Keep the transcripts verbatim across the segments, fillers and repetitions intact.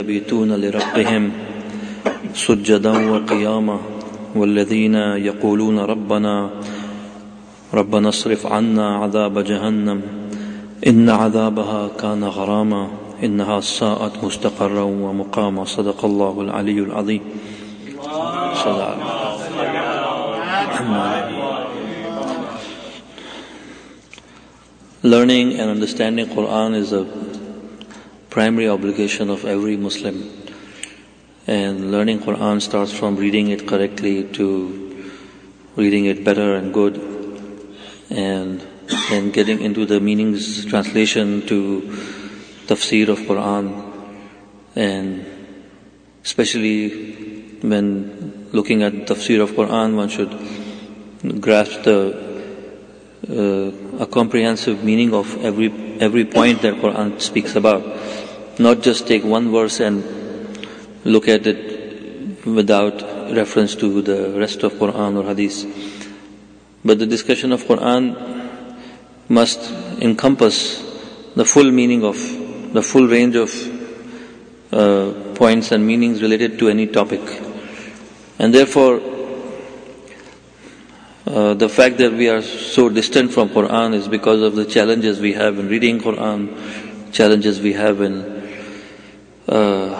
يبيتون لربهم سجدا وقياما والذين يقولون ربنا ربنا اصرف عنا عذاب جهنم إن عذابها كان غراما إنها ساءت مستقرا ومقاما. صدق الله العلي العظيم. Learning and understanding Quran is a primary obligation of every Muslim. And learning Quran starts from reading it correctly to reading it better and good, and then getting into the meanings, translation to tafsir of Quran, and especially when looking at tafsir of Quran, one should grasp the uh, a comprehensive meaning of every every point that Quran speaks about, not just take one verse and look at it without reference to the rest of Quran or Hadith. But the discussion of Quran must encompass the full meaning of, the full range of uh, points and meanings related to any topic. And therefore, uh, the fact that we are so distant from Quran is because of the challenges we have in reading Quran, challenges we have in uh,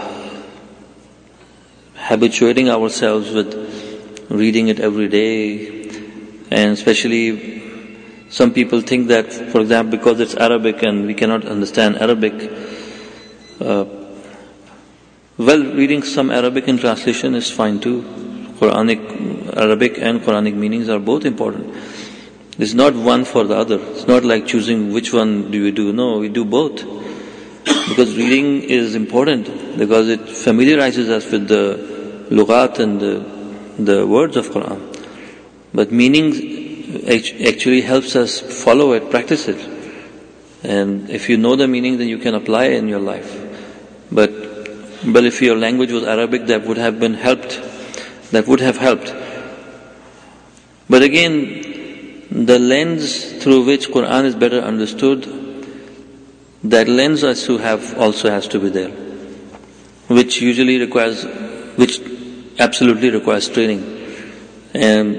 habituating ourselves with reading it every day. And especially some people think that, for example, because it's Arabic and we cannot understand Arabic, uh, well, reading some Arabic in translation is fine too. Quranic, Arabic and Quranic meanings are both important. It's not one for the other. It's not like choosing which one do we do. No, we do both. Because reading is important, because it familiarizes us with the lughat and the, the words of Quran. But meaning actually helps us follow it, practice it. And if you know the meaning, then you can apply it in your life. But, but if your language was Arabic, that would have been helped. That would have helped. But again, the lens through which Quran is better understood, that lens has to have, also has to be there, which usually requires, which absolutely requires training. And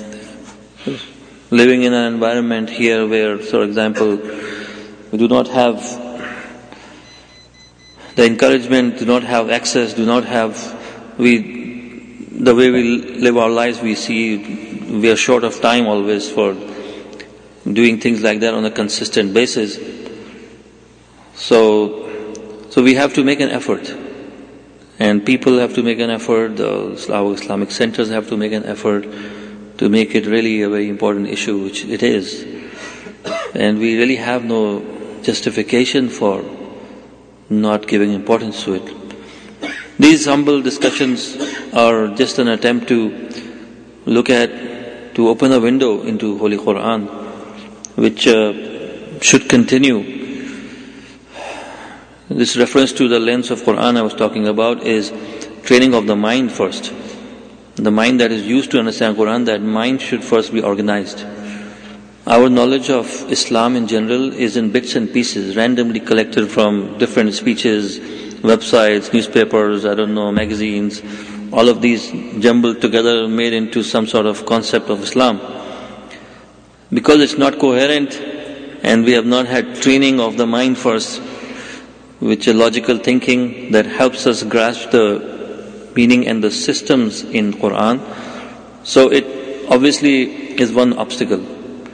living in an environment here where, for example, we do not have the encouragement, do not have access, do not have, we, the way we live our lives, we see we are short of time always for doing things like that on a consistent basis. So, so we have to make an effort. And people have to make an effort, the, our Islamic centers have to make an effort to make it really a very important issue, which it is. And we really have no justification for not giving importance to it. These humble discussions are just an attempt to look at, to open a window into Holy Quran, which uh, should continue. This reference to the lens of Quran I was talking about is training of the mind first. The mind that is used to understand Quran, that mind should first be organized. Our knowledge of Islam in general is in bits and pieces, randomly collected from different speeches, websites, newspapers, I don't know, magazines, all of these jumbled together, made into some sort of concept of Islam. Because it's not coherent and we have not had training of the mind first, which is logical thinking that helps us grasp the meaning and the systems in Quran. So it obviously is one obstacle.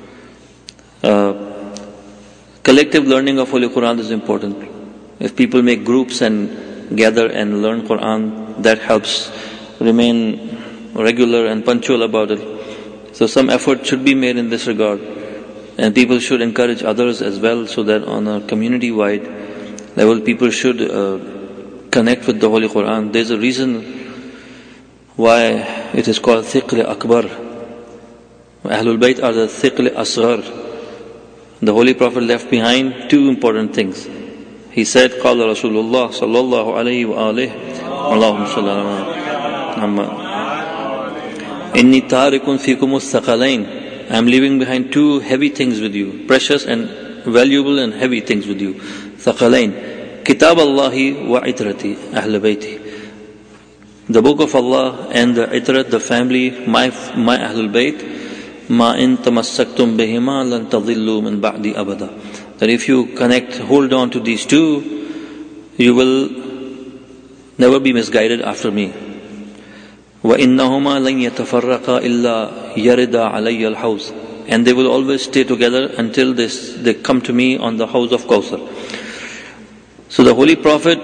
Uh, collective learning of Holy Quran is important. If people make groups and gather and learn Quran, that helps remain regular and punctual about it. So some effort should be made in this regard. And people should encourage others as well, so that on a community-wide level, people should uh, connect with the Holy Quran. There's a reason why it is called Thiql Akbar. Ahlul Bayt are the Thiql Asghar. The Holy Prophet left behind two important things. He said, قال رسول الله صلى الله عليه وآله اللهم صل على محمد إني تارك فيكم الثقلين. I am leaving behind two heavy things with you, precious and valuable and heavy things with you. Saqlain Kitab Allahi wa itrati Ahl Bayti. The book of Allah and the itrat, the family, my my Ahlul Bayt, ma in tamassaktum bihima lan tadillu min ba'di abada. That if you connect, hold on to these two, you will never be misguided after me. وَإِنَّهُمَا لَن يَتَفَرَّقَا إِلَّا يَرِدَ عَلَيَّ الْحَوْزِ. And they will always stay together until they, they come to me on the house of Kawthar. So the Holy Prophet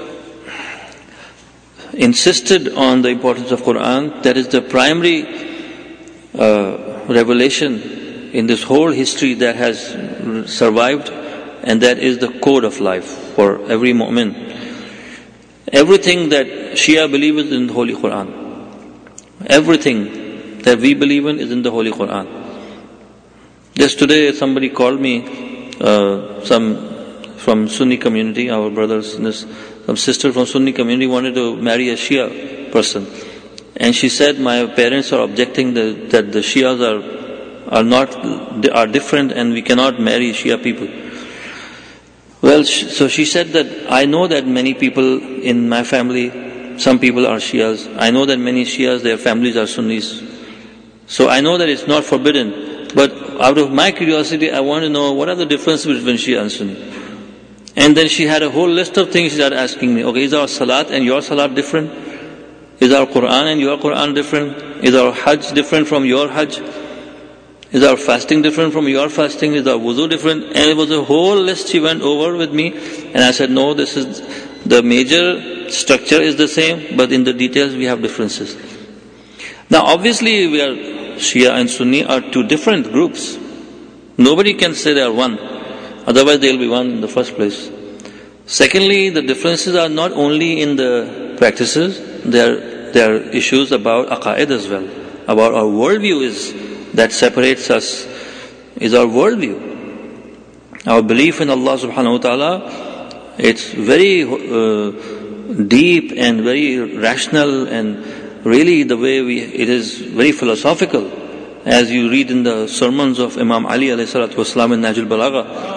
insisted on the importance of Quran. That is the primary uh, revelation in this whole history that has survived, and that is the code of life for every mu'min. Everything that Shia believe is in the Holy Quran. Everything that we believe in is in the Holy Quran. Just today somebody called me, uh, some from Sunni community, our brothers, some sister from Sunni community wanted to marry a Shia person. And she said, my parents are objecting that, that the Shias are, are not, are different and we cannot marry Shia people. Well, so she said that I know that many people in my family, some people are Shias. I know that many Shias, their families are Sunnis. So I know that it's not forbidden. But out of my curiosity, I want to know what are the differences between Shia and Sunni. And then she had a whole list of things she started asking me. Okay, is our salat and your salat different? Is our Quran and your Quran different? Is our Hajj different from your Hajj? Is our fasting different from your fasting? Is our wuzu different? And it was a whole list she went over with me. And I said, no, this is, the major structure is the same, but in the details we have differences. Now obviously we are, Shia and Sunni are two different groups. Nobody can say they are one. Otherwise they'll be one in the first place. Secondly, the differences are not only in the practices, there, there are issues about aqaid as well. About our worldview is, that separates us, is our worldview. Our belief in Allah subhanahu wa ta'ala, it's very uh, deep and very rational, and really the way we, it is very philosophical. As you read in the sermons of Imam Ali alayhi salatu wasalam in Nahjul Balagha,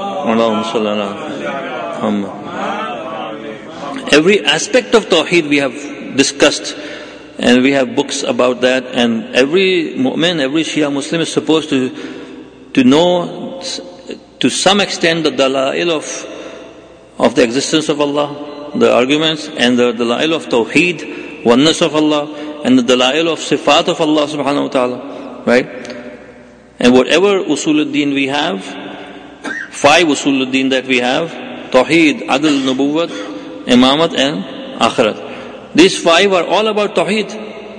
every aspect of Tawheed we have discussed, and we have books about that, and every mu'min, every Shia Muslim is supposed to to know to some extent the dalail of of the existence of Allah, the arguments, and the dalail of Tawheed, oneness of Allah, and the dalail of sifat of Allah subhanahu wa ta'ala, right? And whatever usuluddin we have, five usuluddin that we have, Tawheed, Adl, Nubuwwat, Imamat and Akhirat. These five are all about Tawheed.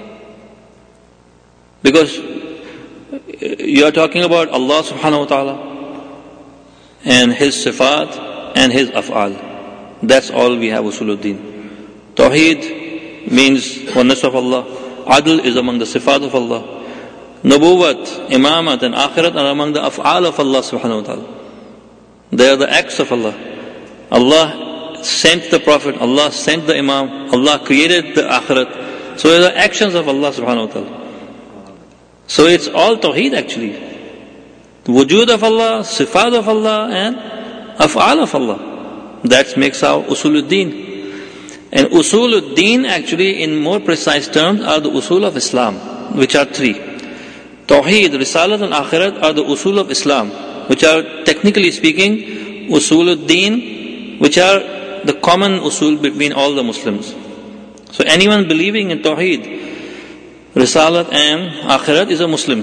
Because you are talking about Allah subhanahu wa ta'ala and His sifat and His af'al. That's all we have usuluddin. Tawheed means oneness of Allah. Adl is among the sifat of Allah. Nubuwwat, Imamat and Akhirat are among the af'al of Allah subhanahu wa ta'ala. They are the acts of Allah. Allah sent the Prophet, Allah sent the Imam, Allah created the Akhirat. So they are the actions of Allah subhanahu wa ta'ala. So it's all Tawheed actually. Wujud of Allah, Sifat of Allah and Af'al of Allah. That makes our Usuluddin. And Usuluddin actually in more precise terms are the Usul of Islam, which are three. Tawheed, Risalat and Akhirat are the Usul of Islam, which are technically speaking Usuluddin, which are the common usul between all the Muslims. So anyone believing in Tawheed, Risalat and Akhirat is a Muslim.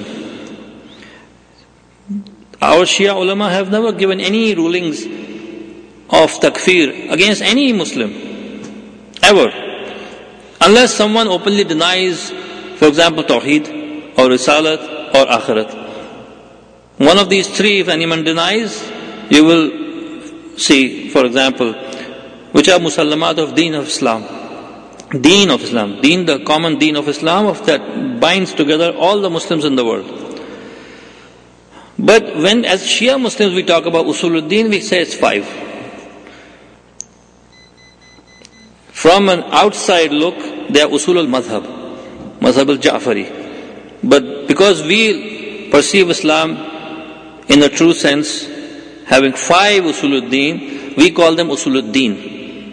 Our Shia ulama have never given any rulings of takfir against any Muslim, ever. Unless someone openly denies, for example, Tawheed or Risalat or Akhirat. One of these three, if anyone denies, you will see, for example, which are musallamat of deen of Islam. Deen of Islam. Deen, the common deen of Islam, of that binds together all the Muslims in the world. But when as Shia Muslims we talk about Usuluddin, we say it's five. From an outside look, they are Usul al-Madhab, Madhab al-Ja'fari. But because we perceive Islam in a true sense, having five Usuluddin, we call them Usuluddin.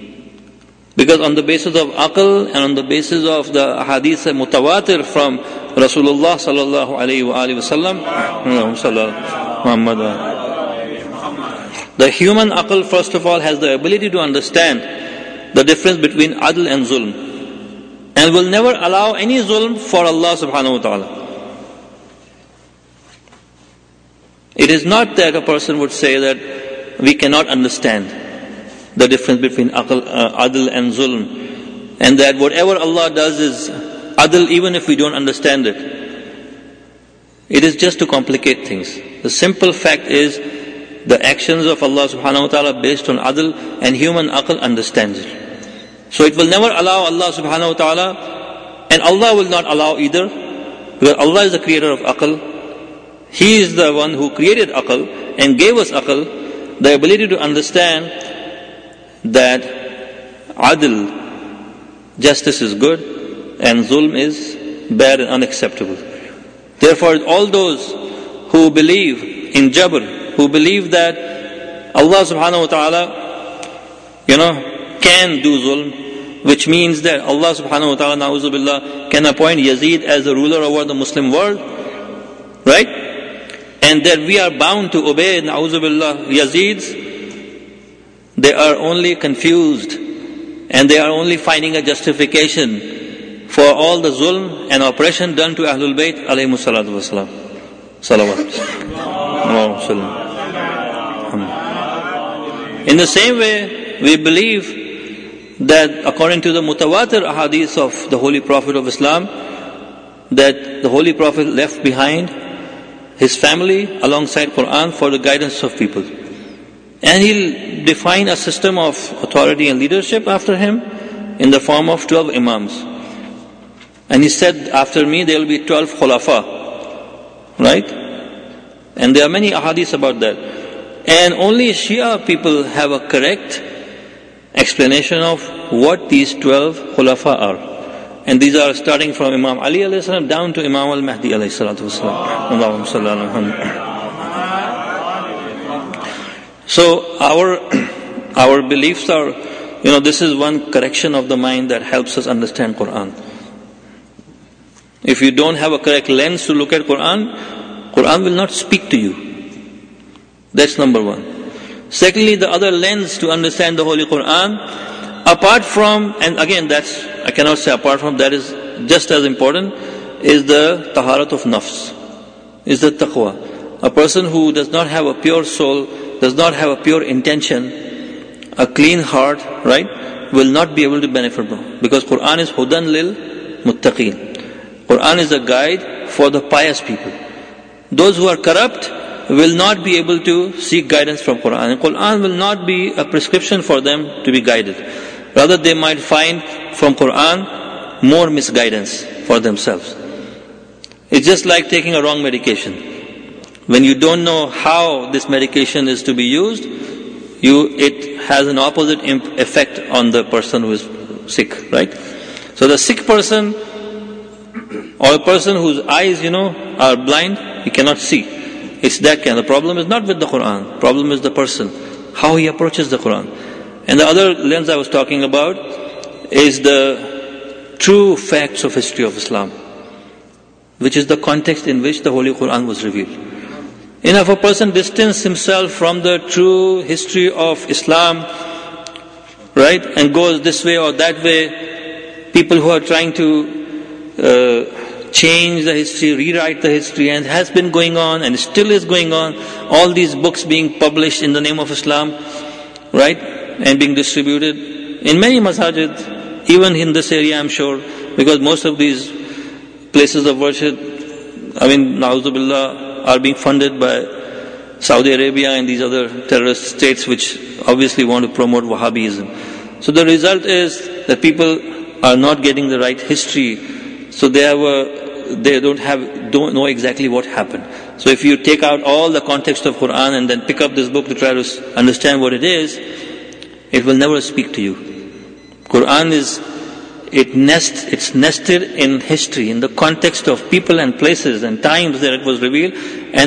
Because on the basis of aql and on the basis of the hadith mutawatir from Rasulullah sallallahu alayhi wa alihi wasallam, the human aql first of all has the ability to understand the difference between adl and zulm, and will never allow any zulm for Allah subhanahu wa ta'ala. It is not that a person would say that we cannot understand the difference between aql, uh, adl and zulm, and that whatever Allah does is adl even if we don't understand it. It is just to complicate things. The simple fact is the actions of Allah subhanahu wa ta'ala based on adl, and human aql understands it. So it will never allow Allah subhanahu wa ta'ala, and Allah will not allow either, because Allah is the creator of aql. He is the one who created aql and gave us aql, the ability to understand that adl, justice is good, and zulm is bad and unacceptable. Therefore, all those who believe in jabr, who believe that Allah subhanahu wa ta'ala, you know, can do zulm, which means that Allah subhanahu wa ta'ala, na'uzu billah, can appoint Yazid as the ruler over the Muslim world, right? And that we are bound to obey, na'uzu billah, Yazids. They are only confused, and they are only finding a justification for all the zulm and oppression done to Ahlul Bayt alayhimu salatu wasalam. Salawat. In the same way, we believe that according to the mutawatir ahadith of the Holy Prophet of Islam, that the Holy Prophet left behind his family alongside Quran for the guidance of people. And he'll define a system of authority and leadership after him in the form of twelve imams. And he said, after me there will be twelve khulafa. Right? And there are many ahadith about that. And only Shia people have a correct explanation of what these twelve khulafa are. And these are starting from Imam Ali alayhi salam down to Imam al-Mahdi alayhi salatu wasalam. Allahumma salli ala Muhammad. So our our beliefs are, you know, this is one correction of the mind that helps us understand Quran. If you don't have a correct lens to look at Quran, Quran will not speak to you. That's number one. Secondly, the other lens to understand the Holy Quran, apart from, and again that's, I cannot say apart from, that is just as important, is the taharat of nafs, is the taqwa. A person who does not have a pure soul, does not have a pure intention, a clean heart, right, will not be able to benefit from. Because Quran is hudan lil muttaqeen. Quran is a guide for the pious people. Those who are corrupt will not be able to seek guidance from Quran. And Quran will not be a prescription for them to be guided. Rather, they might find from Quran more misguidance for themselves. It's just like taking a wrong medication. When you don't know how this medication is to be used, you it has an opposite imp- effect on the person who is sick, right? So the sick person, or a person whose eyes, you know, are blind, he cannot see. It's that kind. The problem is not with the Quran. The problem is the person, how he approaches the Quran. And the other lens I was talking about is the true facts of history of Islam, which is the context in which the Holy Quran was revealed. And if a person distance himself from the true history of Islam, right, and goes this way or that way, people who are trying to uh, change the history, rewrite the history, and has been going on and still is going on, all these books being published in the name of Islam, right, and being distributed in many masajid, even in this area I'm sure, because most of these places of worship, I mean, na'udhu billah, are being funded by Saudi Arabia and these other terrorist states which obviously want to promote Wahhabism. So the result is that people are not getting the right history, so they have a, they don't have don't know exactly what happened. So if you take out all the context of Quran and then pick up this book to try to understand what it is, it will never speak to you. Quran is It nest, it's nested in history, in the context of people and places and times that it was revealed, and that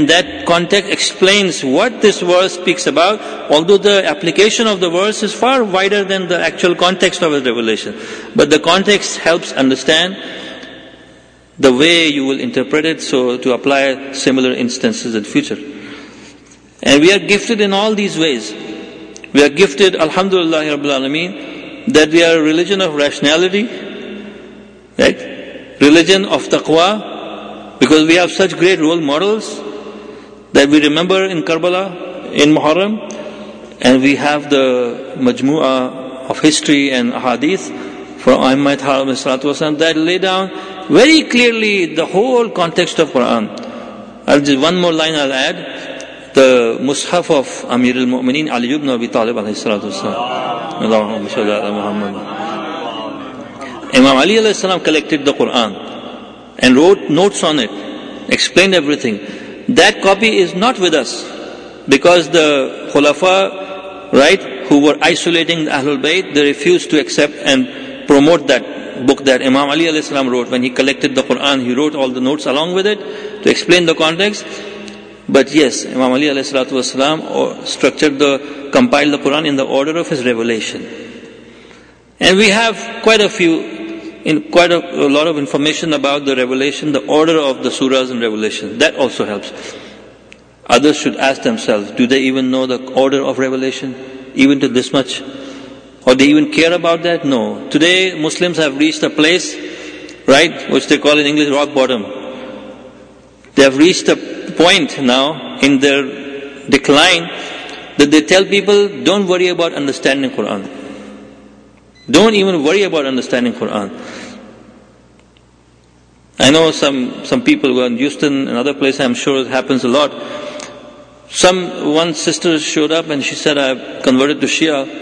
that context explains what this verse speaks about, although the application of the verse is far wider than the actual context of the revelation. But the context helps understand the way you will interpret it, so to apply similar instances in future. And we are gifted in all these ways. We are gifted, Alhamdulillah Rabbil Alameen, that we are a religion of rationality, right? Religion of taqwa, because we have such great role models that we remember in Karbala, in Muharram, and we have the majmu'ah of history and ahadith from Aimmat Haram that lay down very clearly the whole context of Quran. I'll just one more line I'll add. The Mus'haf of Amir al-Mu'mineen Ali ibn Abi Talib alayhi salatu wasalam. Allahumma salli ala Muhammad. Imam Ali alayhi salam collected the Quran and wrote notes on it, explained everything. That copy is not with us because the Khulafa, right, who were isolating the Ahlul Bayt, they refused to accept and promote that book that Imam Ali alayhi salam wrote. When he collected the Quran, he wrote all the notes along with it to explain the context. But yes, Imam Ali alayhi salatu wasalam structured the, compiled the Quran in the order of his revelation. And we have quite a few, in quite a, a lot of information about the revelation, the order of the surahs and revelation. That also helps. Others should ask themselves, do they even know the order of revelation? Even to this much? Or they even care about that? No. Today, Muslims have reached a place, right, which they call in English rock bottom. They have reached a point now in their decline that they tell people, don't worry about understanding Quran. Don't even worry about understanding Quran. I know some, some people who are in Houston and other places, I'm sure it happens a lot. Some, one sister showed up and she said, I've converted to Shia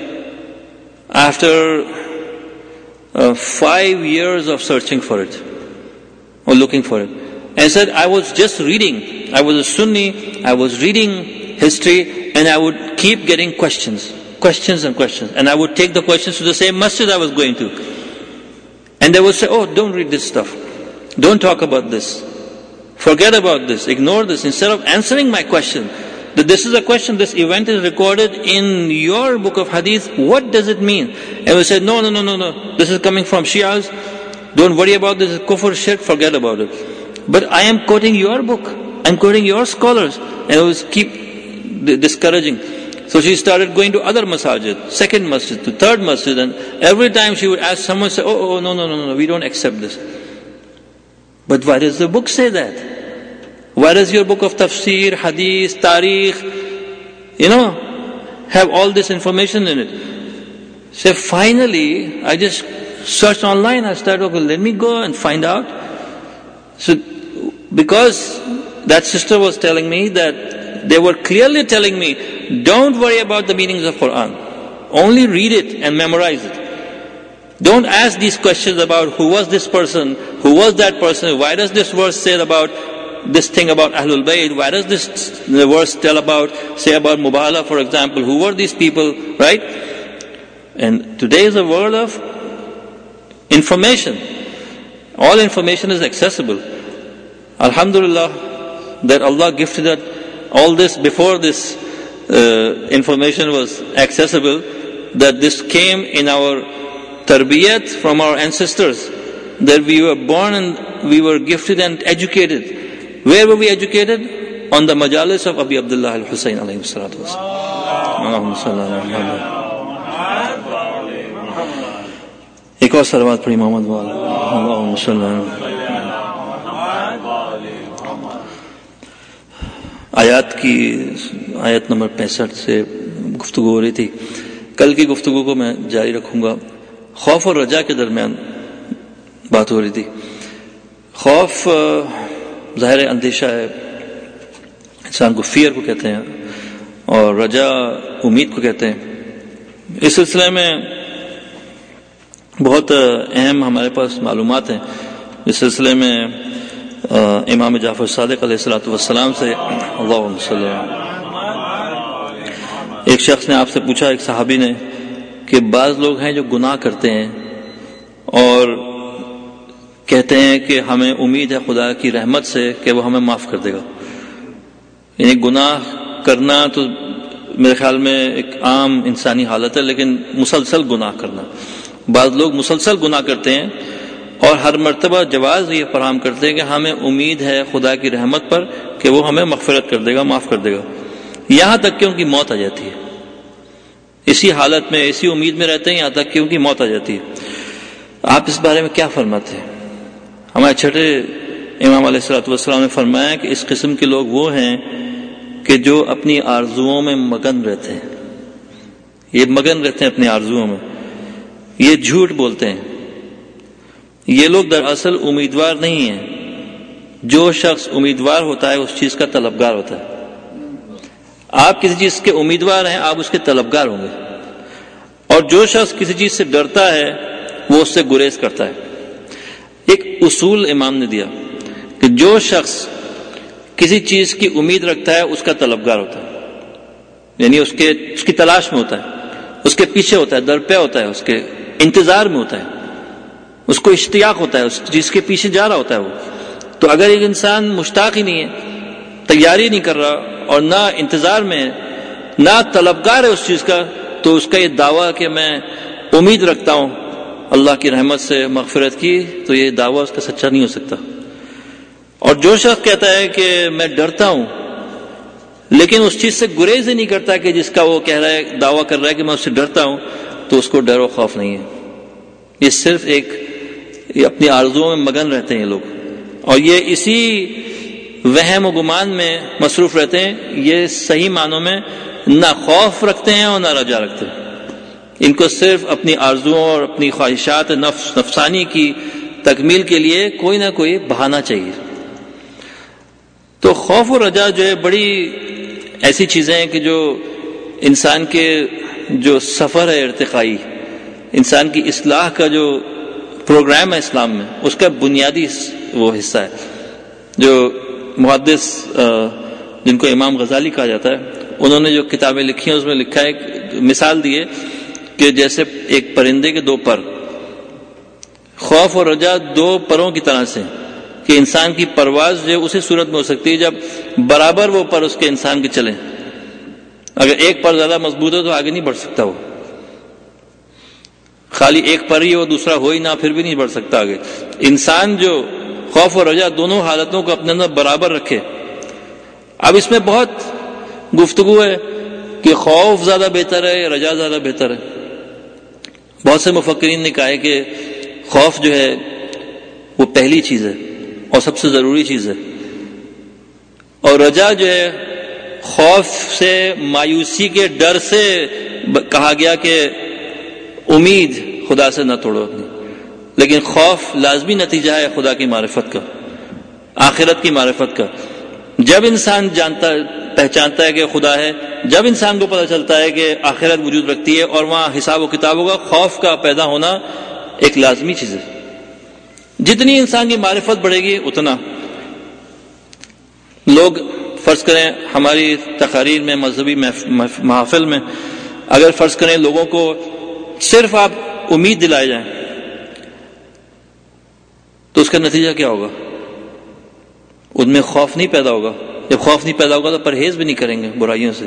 after uh, five years of searching for it or looking for it. And said, I was just reading. I was a Sunni, I was reading history, and I would keep getting questions, questions and questions. And I would take the questions to the same masjid I was going to. And they would say, oh, don't read this stuff. Don't talk about this. Forget about this. Ignore this. Instead of answering my question, that this is a question, this event is recorded in your book of hadith, what does it mean? And we said, no, no, no, no, no. This is coming from Shias. Don't worry about this. Kufr, shirk, forget about it. But I am quoting your book. I'm quoting your scholars. And it was keep discouraging. So she started going to other masajid, second masjid, to third masjid, and every time she would ask someone, say, oh, oh, no, no, no, no, we don't accept this. But why does the book say that? Why does your book of tafsir, hadith, tarikh, you know, have all this information in it? So finally, I just searched online, I started, okay, let me go and find out. So, because that sister was telling me that they were clearly telling me, don't worry about the meanings of Quran. Only read it and memorize it. Don't ask these questions about who was this person, who was that person, why does this verse say about this thing about Ahlul Bayt, why does this the verse tell about, say about Mubahala, for example, who were these people, right? And today is a world of information. All information is accessible. Alhamdulillah that Allah gifted us all this before this uh, information was accessible, that this came in our tarbiyat from our ancestors, that we were born and we were gifted and educated. Where were we educated? On the majalis of Abi Abdullah al-Husayn alayhi salatu wasalam. एक और सलवात पढ़ी मोहम्मद वाला अल्लाहुम्मा सल्ली अलैहि। आयत की आयत number पैंसठ से गुफ्तगू हो रही थी। कल की गुफ्तगू को मैं जारी रखूंगा। खौफ और रजा के दरमियान बात हो रही थी। खौफ ज़ाहिर अंदेशा है, इंसान को फियर को कहते हैं, और रजा उम्मीद को कहते हैं। इस सिलसिले में बहुत अहम हमारे पास मालूमात हैं। इस सिलसिले में इमाम जाफर सादिक अलैहिस्सलातु वस्सलाम से अल्लाहुम्मा सल्ली अलैहि, एक शख्स ने आपसे पूछा, एक सहाबी ने, कि बाज़ लोग हैं जो गुनाह करते हैं और कहते हैं कि हमें उम्मीद है खुदा की रहमत से कि वो हमें माफ़ कर देगा, یعنی گناہ کرنا تو میرے خیال میں ایک عام انسانی حالت ہے، لیکن مسلسل گناہ کرنا، بعض لوگ مسلسل گناہ کرتے ہیں اور ہر مرتبہ جواز یہ فراہم کرتے ہیں کہ ہمیں امید ہے خدا کی رحمت پر کہ وہ ہمیں مغفرت کر دے گا، معاف کر دے گا، یہاں تک کہ ان کی موت آ جاتی ہے، اسی حالت میں اسی امید میں رہتے ہیں یہاں تک کہ ان کی موت آ جاتی ہے۔ آپ اس بارے میں کیا فرماتے ہیں؟ ہمارے چھٹے امام علیہ الصلوۃ والسلام نے فرمایا کہ اس قسم کے لوگ وہ ہیں کہ جو اپنی آرزوؤں میں مگن رہتے ہیں، یہ مگن رہتے ہیں اپنی آرزوؤں میں، یہ جھوٹ بولتے ہیں، یہ لوگ دراصل امیدوار نہیں ہیں۔ جو شخص امیدوار ہوتا ہے اس چیز کا طلبگار ہوتا ہے۔ آپ کسی چیز کے امیدوار ہیں، آپ اس کے طلبگار ہوں گے، اور جو شخص کسی چیز سے ڈرتا ہے وہ اس سے گریز کرتا ہے۔ ایک اصول امام نے دیا کہ جو شخص کسی چیز کی امید رکھتا ہے اس کا طلبگار ہوتا ہے، یعنی اس کے اس کی تلاش میں ہوتا ہے، اس کے پیچھے ہوتا ہے، درپے ہوتا ہے، اس کے انتظار میں ہوتا ہے، اس کو اشتیاق ہوتا ہے، اس چیز کے پیچھے جا رہا ہوتا ہے وہ۔ تو اگر ایک انسان مشتاق ہی نہیں ہے، تیاری نہیں کر رہا اور نہ انتظار میں ہے، نہ طلبگار ہے اس چیز کا، تو اس کا یہ دعویٰ کہ میں امید رکھتا ہوں اللہ کی رحمت سے مغفرت کی، تو یہ دعویٰ اس کا سچا نہیں ہو سکتا۔ اور جو شخص کہتا ہے کہ میں ڈرتا ہوں لیکن اس چیز سے گریز ہی نہیں کرتا کہ جس کا وہ کہہ رہا ہے، دعویٰ کر رہا ہے کہ میں اس سے ڈرتا ہوں، تو اس کو ڈر و خوف نہیں ہے۔ یہ صرف ایک یہ اپنی آرزوؤں میں مگن رہتے ہیں یہ لوگ، اور یہ اسی وہم و گمان میں مصروف رہتے ہیں، یہ صحیح معنوں میں نہ خوف رکھتے ہیں اور نہ رجا رکھتے ہیں۔ ان کو صرف اپنی آرزوؤں اور اپنی خواہشات نفس نفسانی کی تکمیل کے لیے کوئی نہ کوئی بہانہ چاہیے۔ تو خوف و رجا جو ہے بڑی ایسی چیزیں ہیں کہ جو انسان کے جو سفر ہے ارتقائی، انسان کی اصلاح کا جو پروگرام ہے اسلام میں، اس کا بنیادی وہ حصہ ہے۔ جو محدث جن کو امام غزالی کہا جاتا ہے، انہوں نے جو کتابیں لکھی ہیں اس میں لکھا ہے، مثال دی ہے کہ جیسے ایک پرندے کے دو پر، خوف اور رجا دو پروں کی طرح سے، کہ انسان کی پرواز جو اسی صورت میں ہو سکتی ہے جب برابر وہ پر اس کے انسان کے چلیں۔ اگر ایک پر زیادہ مضبوط ہو تو آگے نہیں بڑھ سکتا، وہ خالی ایک پر ہی ہو دوسرا ہو ہی نہ، پھر بھی نہیں بڑھ سکتا آگے۔ انسان جو خوف اور رجا دونوں حالتوں کو اپنے اندر برابر رکھے۔ اب اس میں بہت گفتگو ہے کہ خوف زیادہ بہتر ہے یا رجا زیادہ بہتر ہے۔ بہت سے مفکرین نے کہا ہے کہ خوف جو ہے وہ پہلی چیز ہے اور سب سے ضروری چیز ہے، اور رجا جو ہے خوف سے، مایوسی کے ڈر سے کہا گیا کہ امید خدا سے نہ توڑو اپنی، لیکن خوف لازمی نتیجہ ہے خدا کی معرفت کا، آخرت کی معرفت کا۔ جب انسان جانتا پہچانتا ہے کہ خدا ہے، جب انسان کو پتہ چلتا ہے کہ آخرت وجود رکھتی ہے اور وہاں حساب و کتاب ہوگا، خوف کا پیدا ہونا ایک لازمی چیز ہے۔ جتنی انسان کی معرفت بڑھے گی اتنا لوگ، فرض کریں ہماری تقاریر میں، مذہبی محافل میں، اگر فرض کریں لوگوں کو صرف آپ امید دلائے جائیں تو اس کا نتیجہ کیا ہوگا؟ ان میں خوف نہیں پیدا ہوگا۔ جب خوف نہیں پیدا ہوگا تو پرہیز بھی نہیں کریں گے برائیوں سے۔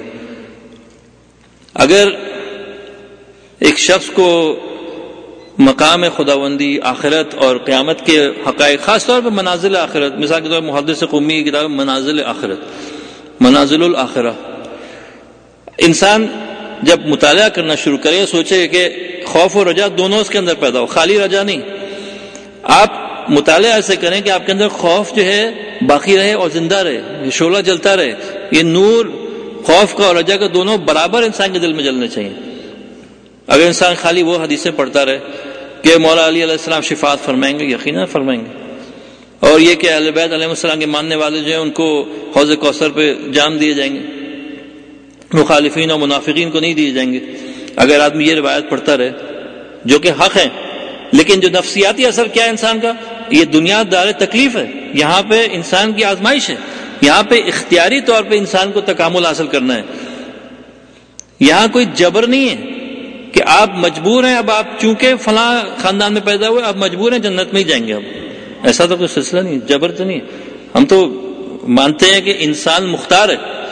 اگر ایک شخص کو مقام خداوندی، آخرت اور قیامت کے حقائق، خاص طور پر منازل آخرت، مثال کے طور پر محدث قمی کی کتاب منازل آخرت، منازل الآخرہ، انسان جب مطالعہ کرنا شروع کرے سوچے کہ خوف و رجا دونوں اس کے اندر پیدا ہو، خالی رجا نہیں۔ آپ مطالعہ ایسے کریں کہ آپ کے اندر خوف جو ہے باقی رہے اور زندہ رہے، یہ شعلہ جلتا رہے، یہ نور خوف کا اور رجا کا دونوں برابر انسان کے دل میں جلنے چاہیے۔ اگر انسان خالی وہ حدیثیں پڑھتا رہے کہ مولا علی علیہ السلام شفاعت فرمائیں گے، یقیناً فرمائیں گے، اور یہ کہ اہل بیت علیہ السلام کے ماننے والے جو ہیں ان کو حوض کوثر پہ جام دیے جائیں گے، مخالفین اور منافقین کو نہیں دیے جائیں گے، اگر آدمی یہ روایت پڑھتا رہے جو کہ حق ہے، لیکن جو نفسیاتی اثر کیا ہے انسان کا، یہ دنیا دار تکلیف ہے، یہاں پہ انسان کی آزمائش ہے، یہاں پہ اختیاری طور پہ انسان کو تکامل حاصل کرنا ہے، یہاں کوئی جبر نہیں ہے کہ آپ مجبور ہیں، اب آپ چونکہ فلاں خاندان میں پیدا ہوئے اب مجبور ہیں جنت میں ہی جائیں گے، اب ایسا تو کوئی سلسلہ نہیں، جبر تو نہیں۔ ہم تو مانتے ہیں کہ انسان مختار ہے،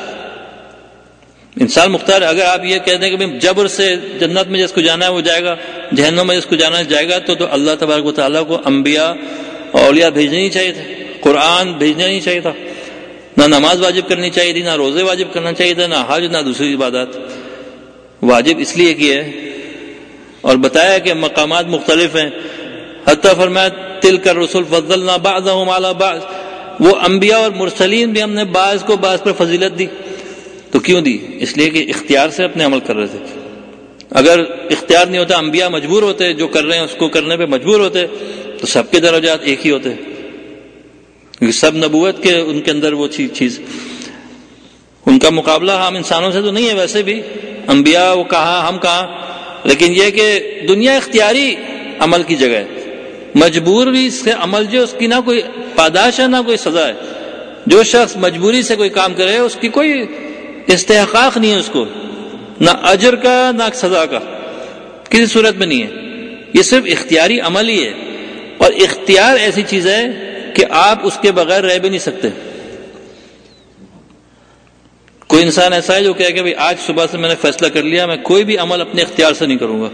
انسان مختار ہے. اگر آپ یہ کہہ دیں کہ جبر سے جنت میں جس کو جانا ہے وہ جائے گا, جہنم میں جس کو جانا ہے جائے گا, تو تو اللہ تبارک و تعالیٰ کو انبیاء اور اولیاء بھیجنے نہیں چاہیے تھے, قرآن بھیجنا نہیں چاہیے تھا, نہ نماز واجب کرنی چاہیے تھی, نہ روزے واجب کرنا چاہیے تھا, نہ حج, نہ دوسری عبادات. واجب اس لیے کیے اور بتایا کہ مقامات مختلف ہیں. حتیٰ فرمایا تلک الرسل فضلنا بعضهم علی بعض, وہ انبیاء اور مرسلین بھی ہم نے بعض کو بعض پر فضیلت دی. تو کیوں دی؟ اس لیے کہ اختیار سے اپنے عمل کر رہے تھے. اگر اختیار نہیں ہوتا, انبیاء مجبور ہوتے, جو کر رہے ہیں اس کو کرنے پہ مجبور ہوتے, تو سب کے درجات ایک ہی ہوتے, کیونکہ سب نبوت کے ان کے اندر وہ چیز چیز ان کا مقابلہ عام انسانوں سے تو نہیں ہے. ویسے بھی انبیاء وہ کہاں, ہم کہاں, لیکن یہ کہ دنیا اختیاری عمل کی جگہ ہے. مجبور بھی اس سے عمل جو اس کی نہ کوئی پاداش ہے نہ کوئی سزا ہے. جو شخص مجبوری سے کوئی کام کرے اس کی کوئی استحقاق نہیں ہے, اس کو نہ اجر کا نہ سزا کا, کسی صورت میں نہیں ہے. یہ صرف اختیاری عمل ہی ہے, اور اختیار ایسی چیز ہے کہ آپ اس کے بغیر رہ بھی نہیں سکتے. کوئی انسان ایسا ہے جو کہے کہ بھائی آج صبح سے میں نے فیصلہ کر لیا میں کوئی بھی عمل اپنے اختیار سے نہیں کروں گا.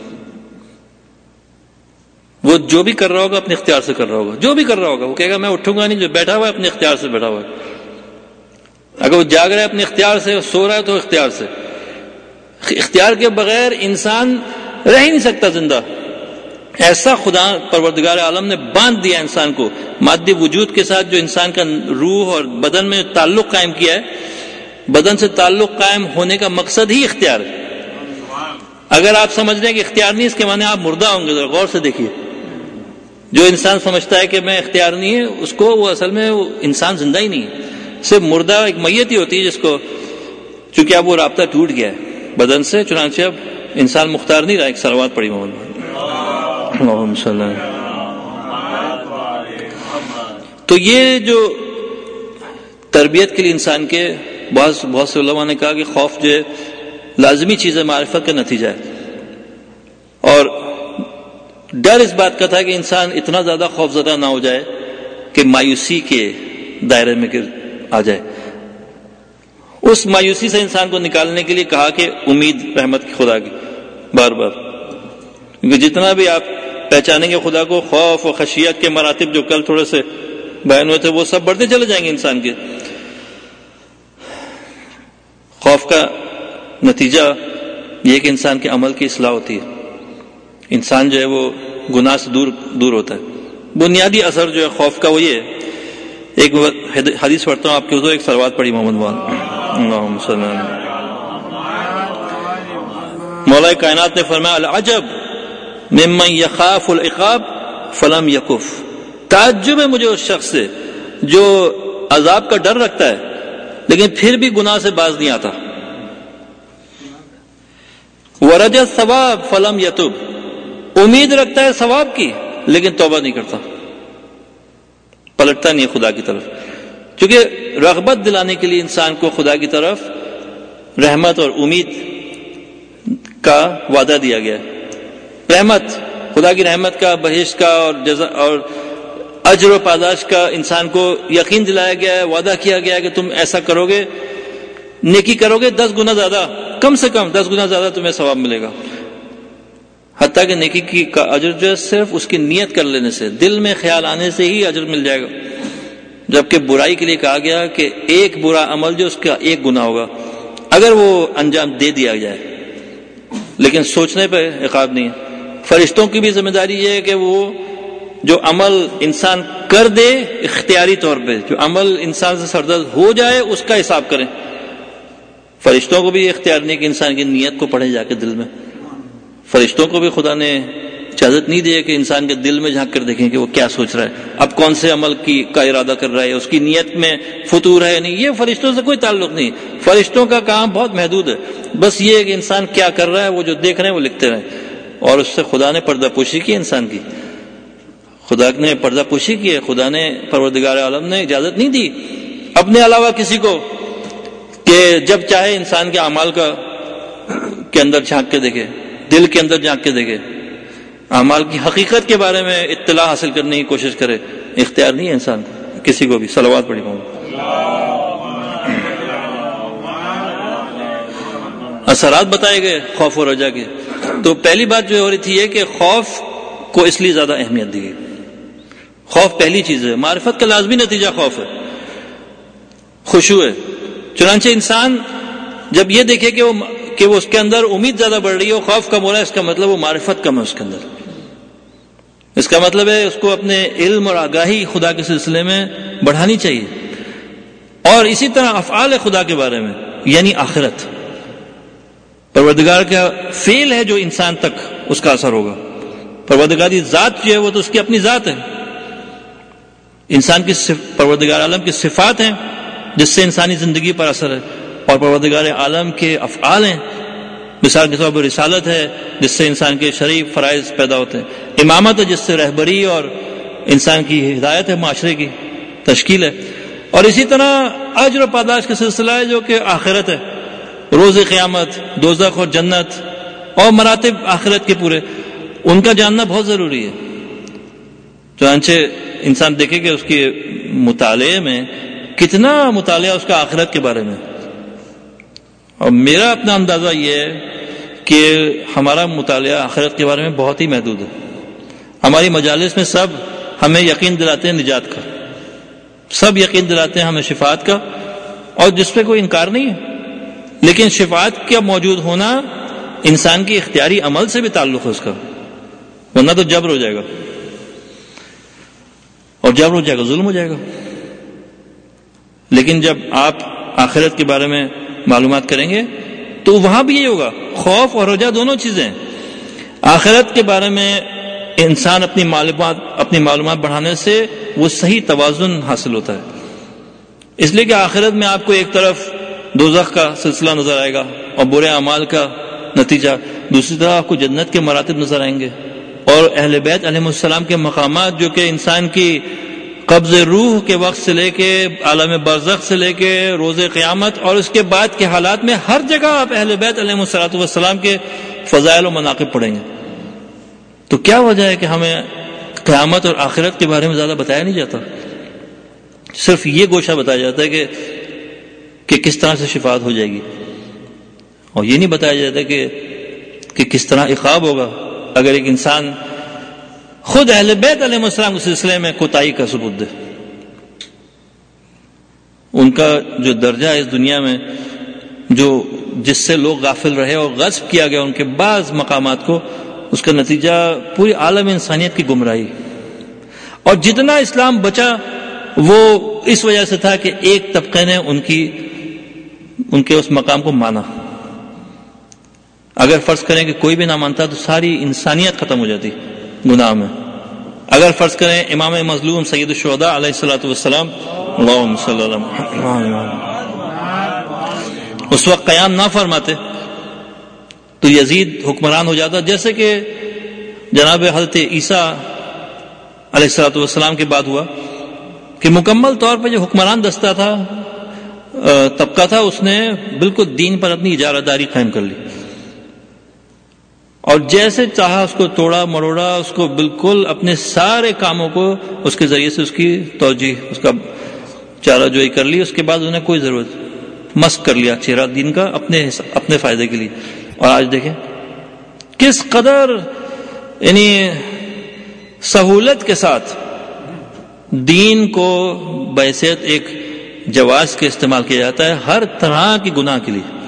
وہ جو بھی کر رہا ہوگا اپنے اختیار سے کر رہا ہوگا, جو بھی کر رہا ہوگا وہ کہے گا میں اٹھوں گا نہیں, جو بیٹھا ہوا ہے اپنے اختیار سے بیٹھا ہوا ہے. اگر وہ جاگ رہا ہے اپنے اختیار سے, سو رہا ہے تو اختیار سے. اختیار کے بغیر انسان رہ ہی نہیں سکتا زندہ. ایسا خدا پروردگار عالم نے باندھ دیا انسان کو مادی وجود کے ساتھ, جو انسان کا روح اور بدن میں تعلق قائم کیا ہے. بدن سے تعلق قائم ہونے کا مقصد ہی اختیار ہے. اگر آپ سمجھ رہے ہیں کہ اختیار نہیں, اس کے معنی آپ مردہ ہوں گے. ذرا غور سے دیکھیے, جو انسان سمجھتا ہے کہ میں اختیار نہیں ہے, اس کو وہ اصل میں وہ انسان زندہ ہی نہیں ہے, صرف مردہ ایک میت ہی ہوتی ہے جس کو, چونکہ اب وہ رابطہ ٹوٹ گیا ہے بدن سے, چنانچہ اب انسان مختار نہیں رہا. ایک صلوات پڑھی محمد. تو یہ جو تربیت کے لیے انسان کے بہت بہت سے علماء نے کہا کہ خوف جو ہے لازمی چیز ہے, معرفت کا نتیجہ ہے. اور ڈر اس بات کا تھا کہ انسان اتنا زیادہ خوف زدہ نہ ہو جائے کہ مایوسی کے دائرے میں آ جائے. اس مایوسی سے انسان کو نکالنے کے لیے کہا کہ امید رحمت کی خدا کی بار بار, کیونکہ جتنا بھی آپ پہچانیں گے خدا کو, خوف و خشیت کے مراتب جو کل تھوڑے سے بیان ہوئے تھے وہ سب بڑھتے چلے جائیں گے انسان کے. خوف کا نتیجہ یہ کہ انسان کے عمل کی اصلاح ہوتی ہے, انسان جو ہے وہ گناہ سے دور دور ہوتا ہے. بنیادی اثر جو ہے خوف کا وہ یہ ہے. ایک حدیث پڑھتا ہوں آپ کے حضور, ایک صلوات پڑھی محمد وان. اللہم صلی اللہ علیہ وسلم. مولا کائنات نے فرمایا العجب ممن یخاف العقاب فلم یکف, تعجب ہے مجھے اس شخص سے جو عذاب کا ڈر رکھتا ہے لیکن پھر بھی گناہ سے باز نہیں آتا. ورجا ثواب فلم یتوب, امید رکھتا ہے ثواب کی لیکن توبہ نہیں کرتا, پلٹتا نہیں خدا کی طرف. چونکہ رغبت دلانے کے لیے انسان کو خدا کی طرف رحمت اور امید کا وعدہ دیا گیا ہے. رحمت, خدا کی رحمت کا, بہشت کا اور جزا اور اجر و پاداش کا انسان کو یقین دلایا گیا ہے, وعدہ کیا گیا ہے کہ تم ایسا کرو گے, نیکی کرو گے دس گنا زیادہ, کم سے کم دس گنا زیادہ تمہیں ثواب ملے گا. حتیٰ کہ نیکی کی کا اجر جو ہے صرف اس کی نیت کر لینے سے, دل میں خیال آنے سے ہی اجر مل جائے گا. جبکہ برائی کے لیے کہا گیا کہ ایک برا عمل جو اس کا ایک گناہ ہوگا اگر وہ انجام دے دیا جائے, لیکن سوچنے پہ عقاب نہیں ہے. فرشتوں کی بھی ذمہ داری یہ ہے کہ وہ جو عمل انسان کر دے اختیاری طور پہ, جو عمل انسان سے سرزد ہو جائے اس کا حساب کریں. فرشتوں کو بھی اختیار نہیں کہ انسان کی نیت کو پڑھیں جا کے دل میں. فرشتوں کو بھی خدا نے اجازت نہیں دی کہ انسان کے دل میں جھانک کر دیکھیں کہ وہ کیا سوچ رہا ہے, اب کون سے عمل کی کا ارادہ کر رہا ہے, اس کی نیت میں فتور ہے نہیں. یہ فرشتوں سے کوئی تعلق نہیں. فرشتوں کا کام بہت محدود ہے, بس یہ ہے کہ انسان کیا کر رہا ہے وہ جو دیکھ رہے ہیں وہ لکھتے رہیں. اور اس سے خدا نے پردہ پوشی کی انسان کی, خدا نے پردہ پوشی کی ہے. خدا نے پروردگار عالم نے اجازت نہیں دی اپنے علاوہ کسی کو کہ جب چاہے انسان کے اعمال کا کے اندر جھانک کے دیکھے, دل کے اندر جھانک کے دیکھے, اعمال کی حقیقت کے بارے میں اطلاع حاصل کرنے کی کوشش کرے. اختیار نہیں ہے انسان کو کسی کو بھی. صلوات پڑھی ہوں. اثرات بتائے گئے خوف اور رجا کے. تو پہلی بات جو ہو رہی تھی یہ کہ خوف کو اس لیے زیادہ اہمیت دی گئی. خوف پہلی چیز ہے، معرفت کا لازمی نتیجہ خوف ہے، خشوع ہے. چنانچہ انسان جب یہ دیکھے کہ وہ کہ وہ اس کے اندر امید زیادہ بڑھ رہی ہے، خوف کم ہو رہا ہے، اس کا مطلب وہ معرفت کم ہے اس کے اندر. اس کا مطلب ہے اس کو اپنے علم اور آگاہی خدا کے سلسلے میں بڑھانی چاہیے. اور اسی طرح افعال خدا کے بارے میں، یعنی آخرت، پروردگار کا فعل ہے جو انسان تک اس کا اثر ہوگا. پروردگاری ذات جو ہے وہ تو اس کی اپنی ذات ہے. انسان کی پروردگار عالم کی صفات ہیں جس سے انسانی زندگی پر اثر ہے، اور پروردگار عالم کے افعال ہیں. مثال کے طور پر رسالت ہے جس سے انسان کے شرعی فرائض پیدا ہوتے ہیں، امامت ہے جس سے رہبری اور انسان کی ہدایت ہے، معاشرے کی تشکیل ہے، اور اسی طرح اجر و پاداش کا سلسلہ ہے جو کہ آخرت ہے، روز قیامت، دوزخ اور جنت اور مراتب آخرت کے پورے، ان کا جاننا بہت ضروری ہے. چنانچہ انسان دیکھے کہ اس کے مطالعے میں کتنا مطالعہ اس کا آخرت کے بارے میں. اور میرا اپنا اندازہ یہ ہے کہ ہمارا مطالعہ آخرت کے بارے میں بہت ہی محدود ہے. ہماری مجالس میں سب ہمیں یقین دلاتے ہیں نجات کا، سب یقین دلاتے ہیں ہمیں شفاعت کا، اور جس پہ کوئی انکار نہیں ہے. لیکن شفاعت کا موجود ہونا انسان کی اختیاری عمل سے بھی تعلق ہے اس کا، ورنہ تو جبر ہو جائے گا، اور جبر ہو جائے گا ظلم ہو جائے گا. لیکن جب آپ آخرت کے بارے میں معلومات کریں گے تو وہاں بھی یہ ہوگا، خوف اور رجا دونوں چیزیں. آخرت کے بارے میں انسان اپنی معلومات اپنی معلومات بڑھانے سے وہ صحیح توازن حاصل ہوتا ہے. اس لیے کہ آخرت میں آپ کو ایک طرف دوزخ کا سلسلہ نظر آئے گا اور برے اعمال کا نتیجہ، دوسری طرف آپ کو جنت کے مراتب نظر آئیں گے، اور اہل بیت علیہ السلام کے مقامات جو کہ انسان کی قبض روح کے وقت سے لے کے عالم برزخ سے لے کے روز قیامت اور اس کے بعد کے حالات میں ہر جگہ آپ اہل بیت علیہ السلام کے فضائل و مناقب پڑھیں گے. تو کیا وجہ ہے کہ ہمیں قیامت اور آخرت کے بارے میں زیادہ بتایا نہیں جاتا؟ صرف یہ گوشہ بتایا جاتا ہے کہ کہ کس طرح سے شفاعت ہو جائے گی، اور یہ نہیں بتایا جاتا کہ کہ کس طرح عقاب ہوگا اگر ایک انسان خود اہل بیت علیہ السلام کے سلسلے میں کوتاہی کا ثبوت دے. ان کا جو درجہ ہے اس دنیا میں، جو جس سے لوگ غافل رہے اور غصب کیا گیا ان کے بعض مقامات کو، اس کا نتیجہ پوری عالم انسانیت کی گمراہی. اور جتنا اسلام بچا وہ اس وجہ سے تھا کہ ایک طبقے نے ان کی ان کے اس مقام کو مانا. اگر فرض کریں کہ کوئی بھی نہ مانتا تو ساری انسانیت ختم ہو جاتی گناہ میں. اگر فرض کریں امام مظلوم سید الشہداء علیہ الصلوۃ والسلام اللہم صلی اللہ علیہ وسلم اس وقت قیام نہ فرماتے تو یزید حکمران ہو جاتا، جیسے کہ جناب حضرت عیسیٰ علیہ الصلوۃ والسلام کے بعد ہوا کہ مکمل طور پہ جو حکمران دستہ تھا، طبقہ تھا، اس نے بالکل دین پر اپنی اجارہ داری قائم کر لی، اور جیسے چاہا اس کو توڑا مروڑا، اس کو بالکل اپنے سارے کاموں کو اس کے ذریعے سے اس کی توجیہ، اس کا چارہ جوئی کر لی. اس کے بعد انہیں کوئی ضرورت مسخ کر لیا چہرہ دین کا اپنے اپنے فائدے کے لیے. اور آج دیکھیں کس قدر یعنی سہولت کے ساتھ دین کو بحیثیت ایک جواز کے استعمال کیا جاتا ہے ہر طرح کی گناہ کے لیے.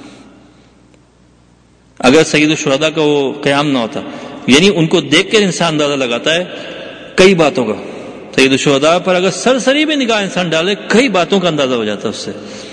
اگر سید الشہداء کا وہ قیام نہ ہوتا، یعنی ان کو دیکھ کر انسان اندازہ لگاتا ہے کئی باتوں کا. سید الشہداء پر اگر سرسری بھی نگاہ انسان ڈالے کئی باتوں کا اندازہ ہو جاتا ہے اس سے.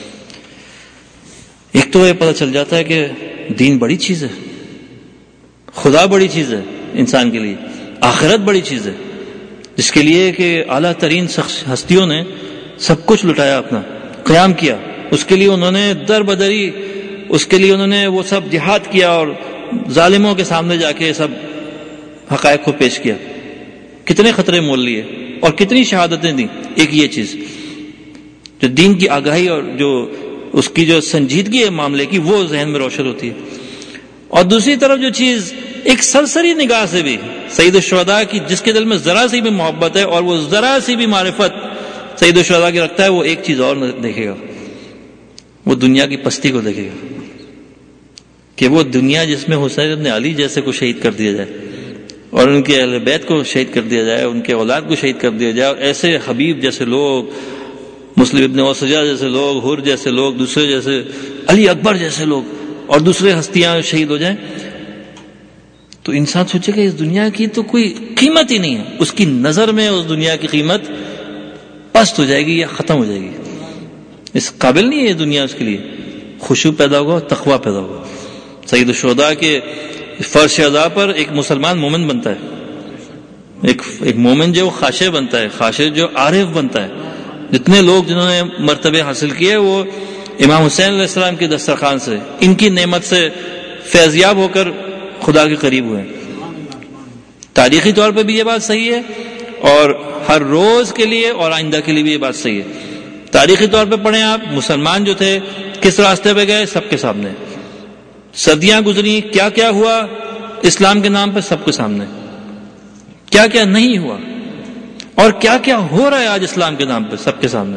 ایک تو یہ پتہ چل جاتا ہے کہ دین بڑی چیز ہے، خدا بڑی چیز ہے انسان کے لیے، آخرت بڑی چیز ہے جس کے لیے کہ اعلیٰ ترین ہستیوں نے سب کچھ لٹایا، اپنا قیام کیا اس کے لیے. انہوں نے در بدری اس کے لیے انہوں نے وہ سب جہاد کیا اور ظالموں کے سامنے جا کے سب حقائق کو پیش کیا. کتنے خطرے مول لیے اور کتنی شہادتیں دیں. ایک یہ چیز جو دین کی آگاہی اور جو اس کی جو سنجیدگی ہے معاملے کی وہ ذہن میں روشن ہوتی ہے. اور دوسری طرف جو چیز ایک سرسری نگاہ سے بھی سید الشہداء کی جس کے دل میں ذرا سی بھی محبت ہے اور وہ ذرا سی بھی معرفت سید الشہداء کی رکھتا ہے، وہ ایک چیز اور دیکھے گا، وہ دنیا کی پستی کو دیکھے گا. کہ وہ دنیا جس میں حسین ابن علی جیسے کو شہید کر دیا جائے اور ان کے اہل بیت کو شہید کر دیا جائے، ان کے اولاد کو شہید کر دیا جائے، اور ایسے حبیب جیسے لوگ، مسلم ابن وسجہ جیسے لوگ، حر جیسے لوگ، دوسرے جیسے علی اکبر جیسے لوگ اور دوسرے ہستیاں شہید ہو جائیں، تو انسان سوچے کہ اس دنیا کی تو کوئی قیمت ہی نہیں ہے. اس کی نظر میں اس دنیا کی قیمت پست ہو جائے گی یا ختم ہو جائے گی. اس قابل نہیں ہے یہ دنیا اس کے لیے. خشوع پیدا ہوگا، تقویٰ پیدا ہوگا. سید الشہداء کے فرش ادا پر ایک مسلمان مومن بنتا ہے، ایک ایک مومن جو خاشع بنتا ہے، خاشع جو عارف بنتا ہے. جتنے لوگ جنہوں نے مرتبے حاصل کیے وہ امام حسین علیہ السلام کے دسترخوان سے، ان کی نعمت سے فیضیاب ہو کر خدا کے قریب ہوئے. تاریخی طور پہ بھی یہ بات صحیح ہے اور ہر روز کے لیے اور آئندہ کے لیے بھی یہ بات صحیح ہے. تاریخی طور پہ پڑھیں آپ، مسلمان جو تھے کس راستے پہ گئے، سب کے سامنے. صدیاں گزری، کیا کیا ہوا اسلام کے نام پہ سب کے سامنے، کیا کیا نہیں ہوا اور کیا کیا ہو رہا ہے آج اسلام کے نام پہ سب کے سامنے.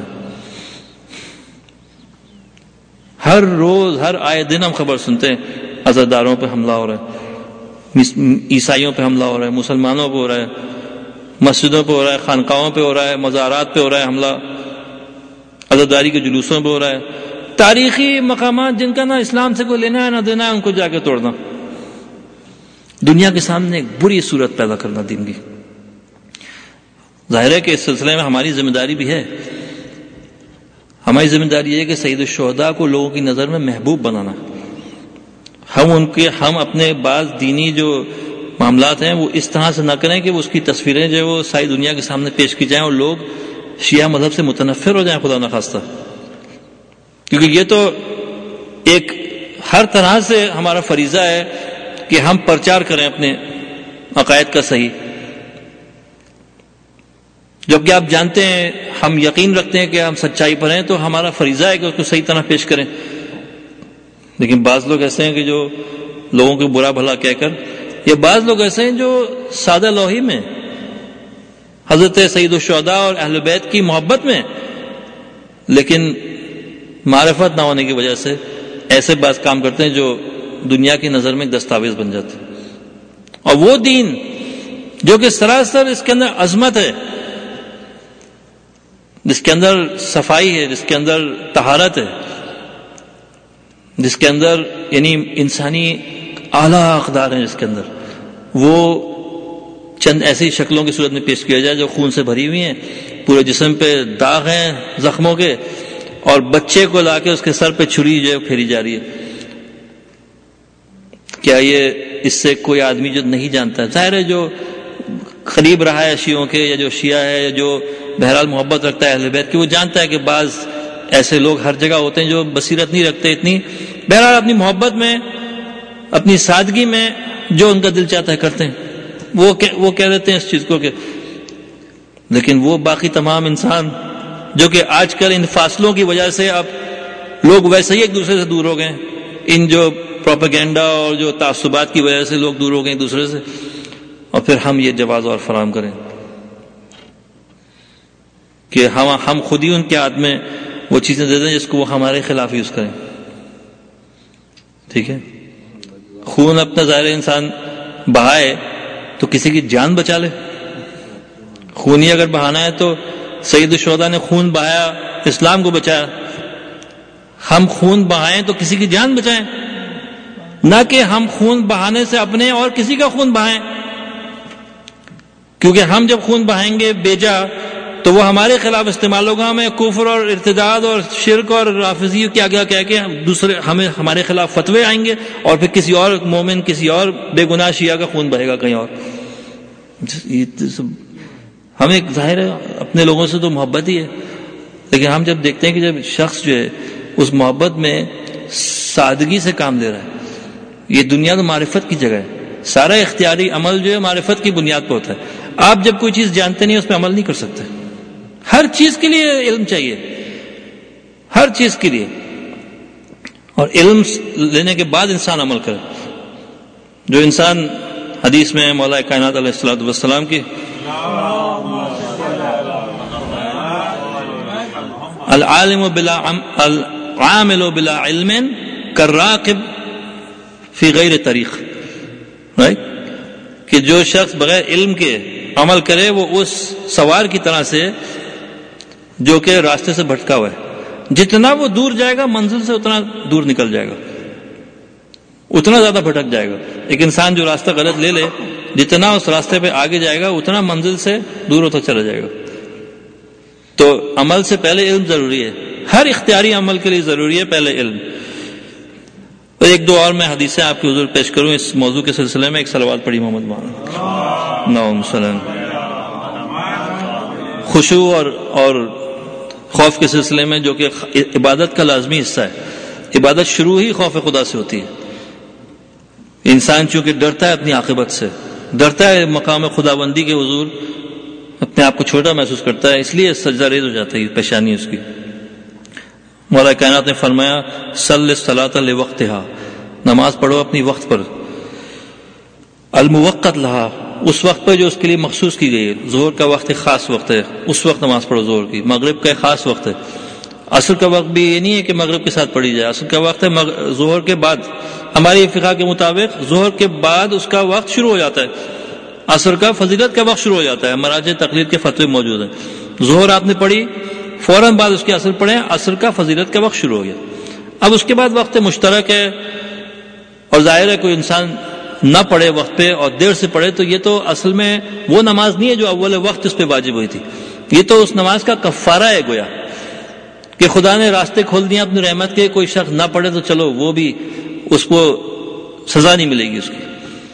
ہر روز ہر آئے دن ہم خبر سنتے ہیں عزاداروں پہ حملہ ہو رہا ہے، عیسائیوں پہ حملہ ہو رہا ہے، مسلمانوں پہ ہو رہا ہے، مسجدوں پہ ہو رہا ہے، خانقاہوں پہ ہو رہا ہے، مزارات پہ ہو رہا ہے حملہ، عزاداری کے جلوسوں پہ ہو رہا ہے. تاریخی مقامات جن کا نہ اسلام سے کوئی لینا ہے نہ دینا ہے، ان کو جا کے توڑنا، دنیا کے سامنے ایک بری صورت پیدا کرنا دین کی. ظاہر ہے کہ اس سلسلے میں ہماری ذمہ داری بھی ہے. ہماری ذمہ داری یہ ہے کہ سید الشہداء کو لوگوں کی نظر میں محبوب بنانا. ہم ان کے ہم اپنے بعض دینی جو معاملات ہیں وہ اس طرح سے نہ کریں کہ وہ اس کی تصویریں جو وہ ساری دنیا کے سامنے پیش کی جائیں اور لوگ شیعہ مذہب سے متنفر ہو جائیں، خدا نخواستہ. کیونکہ یہ تو ایک ہر طرح سے ہمارا فریضہ ہے کہ ہم پرچار کریں اپنے عقائد کا صحیح. جبکہ آپ جانتے ہیں، ہم یقین رکھتے ہیں کہ ہم سچائی پر ہیں، تو ہمارا فریضہ ہے کہ اس کو صحیح طرح پیش کریں. لیکن بعض لوگ ایسے ہیں کہ جو لوگوں کو برا بھلا کہہ کر، یہ بعض لوگ ایسے ہیں جو سادہ لوحی میں حضرت سید الشہداء اور اہل بیت کی محبت میں، لیکن معرفت نہ ہونے کی وجہ سے ایسے بعض کام کرتے ہیں جو دنیا کی نظر میں ایک دستاویز بن جاتے. اور وہ دین جو کہ سراسر اس کے اندر عظمت ہے، جس کے اندر صفائی ہے، جس کے اندر طہارت ہے، جس کے اندر یعنی انسانی اعلیٰ اقدار ہیں، جس کے اندر وہ چند ایسی شکلوں کی صورت میں پیش کیا جائے جو خون سے بھری ہوئی ہیں، پورے جسم پہ داغ ہیں زخموں کے، اور بچے کو لا کے اس کے سر پہ چھری جو پھیری جا رہی ہے. کیا یہ اس سے کوئی آدمی جو نہیں جانتا ہے، ظاہر ہے جو قریب رہا ہے شیعوں کے یا جو شیعہ ہے، جو بہرحال محبت رکھتا ہے اہل بیت کی، وہ جانتا ہے کہ بعض ایسے لوگ ہر جگہ ہوتے ہیں جو بصیرت نہیں رکھتے اتنی، بہرحال اپنی محبت میں، اپنی سادگی میں جو ان کا دل چاہتا ہے کرتے ہیں. وہ وہ کہہ دیتے ہیں اس چیز کو کہ، لیکن وہ باقی تمام انسان جو کہ آج کل ان فاصلوں کی وجہ سے اب لوگ ویسے ہی ایک دوسرے سے دور ہو گئے، ان جو پروپیگنڈا اور جو تعصبات کی وجہ سے لوگ دور ہو گئے ایک دوسرے سے، اور پھر ہم یہ جواز اور فراہم کریں کہ ہم ہم خود ہی ان کے ہاتھ میں وہ چیزیں دے دیں جس کو وہ ہمارے خلاف یوز کریں. ٹھیک ہے، خون اپنا ظاہر انسان بہائے تو کسی کی جان بچا لے. خون ہی اگر بہانا ہے تو سید الشہداء نے خون بہایا، اسلام کو بچایا. ہم خون بہائیں تو کسی کی جان بچائیں، نہ کہ ہم خون بہانے سے اپنے اور کسی کا خون بہائیں. کیونکہ ہم جب خون بہائیں گے بیجا تو وہ ہمارے خلاف استعمال ہوگا، ہمیں کفر اور ارتداد اور شرک اور رافضی کیا کیا کہہ کے دوسرے ہمیں ہمارے خلاف فتوے آئیں گے، اور پھر کسی اور مومن، کسی اور بے گناہ شیعہ کا خون بہے گا کہیں اور. ہمیں ظاہر ہے اپنے لوگوں سے تو محبت ہی ہے، لیکن ہم جب دیکھتے ہیں کہ جب شخص جو ہے اس محبت میں سادگی سے کام لے رہا ہے، یہ دنیا تو معرفت کی جگہ ہے، سارا اختیاری عمل جو ہے معرفت کی بنیاد پہ ہوتا ہے. آپ جب کوئی چیز جانتے نہیں اس پہ عمل نہیں کر سکتے. ہر چیز کے لیے علم چاہیے، ہر چیز کے لیے، اور علم لینے کے بعد انسان عمل کرے. جو انسان حدیث میں مولا کائنات علیہ الصلوۃ والسلام کی العالم بلا العامل بلا علم کالراقب فی غیر طریق، رائٹ، کہ جو شخص بغیر علم کے عمل کرے وہ اس سوار کی طرح سے جو کہ راستے سے بھٹکا ہوا ہے، جتنا وہ دور جائے گا منزل سے اتنا دور نکل جائے گا، اتنا زیادہ بھٹک جائے گا۔ ایک انسان جو راستہ غلط لے لے، جتنا اس راستے پہ آگے جائے گا اتنا منزل سے دور ہوتا چلا جائے گا۔ تو عمل سے پہلے علم ضروری ہے، ہر اختیاری عمل کے لیے ضروری ہے پہلے علم۔ اور ایک دو اور میں حدیثیں آپ کے حضور پیش کروں اس موضوع کے سلسلے میں۔ ایک صلوات پڑھی محمد مولانا نعم سلام۔ خشوع اور اور خوف کے سلسلے میں، جو کہ عبادت کا لازمی حصہ ہے، عبادت شروع ہی خوف خدا سے ہوتی ہے۔ انسان چونکہ ڈرتا ہے اپنی عاقبت سے، ڈرتا ہے مقام خداوندی کے حضور، اپنے آپ کو چھوٹا محسوس کرتا ہے، اس لیے سجدہ ریز ہو جاتا ہے پیشانی اس کی۔ مولا کائنات نے فرمایا صلی الصلاۃ لوقتہا، نماز پڑھو اپنی وقت پر، الموقت لہا، اس وقت پر جو اس کے لیے مخصوص کی گئی ہے۔ ظہر کا وقت ایک خاص وقت ہے، اس وقت نماز پڑھو ظہر کی۔ مغرب کا ایک خاص وقت ہے، عصر کا وقت بھی یہ نہیں ہے کہ مغرب کے ساتھ پڑھی جائے، عصر کا وقت ہے ظہر کے بعد، ہماری فقہ کے مطابق ظہر کے بعد اس کا وقت شروع ہو جاتا ہے، عصر کا فضیلت کا وقت شروع ہو جاتا ہے، مراجع تقریر کے فتوے موجود ہیں۔ ظہر آپ نے پڑھی، فوراً بعد اس کے عصر پڑھیں، عصر کا فضیلت کا وقت شروع ہو گیا۔ اب اس کے بعد وقت مشترک ہے، اور ظاہر ہے کوئی انسان نہ پڑھے وقت پہ اور دیر سے پڑھے تو یہ تو اصل میں وہ نماز نہیں ہے جو اول وقت اس پہ واجب ہوئی تھی، یہ تو اس نماز کا کفارہ ہے گویا کہ خدا نے راستے کھول دیے اپنی رحمت کے، کوئی شخص نہ پڑھے تو چلو وہ بھی اس کو سزا نہیں ملے گی اس کی۔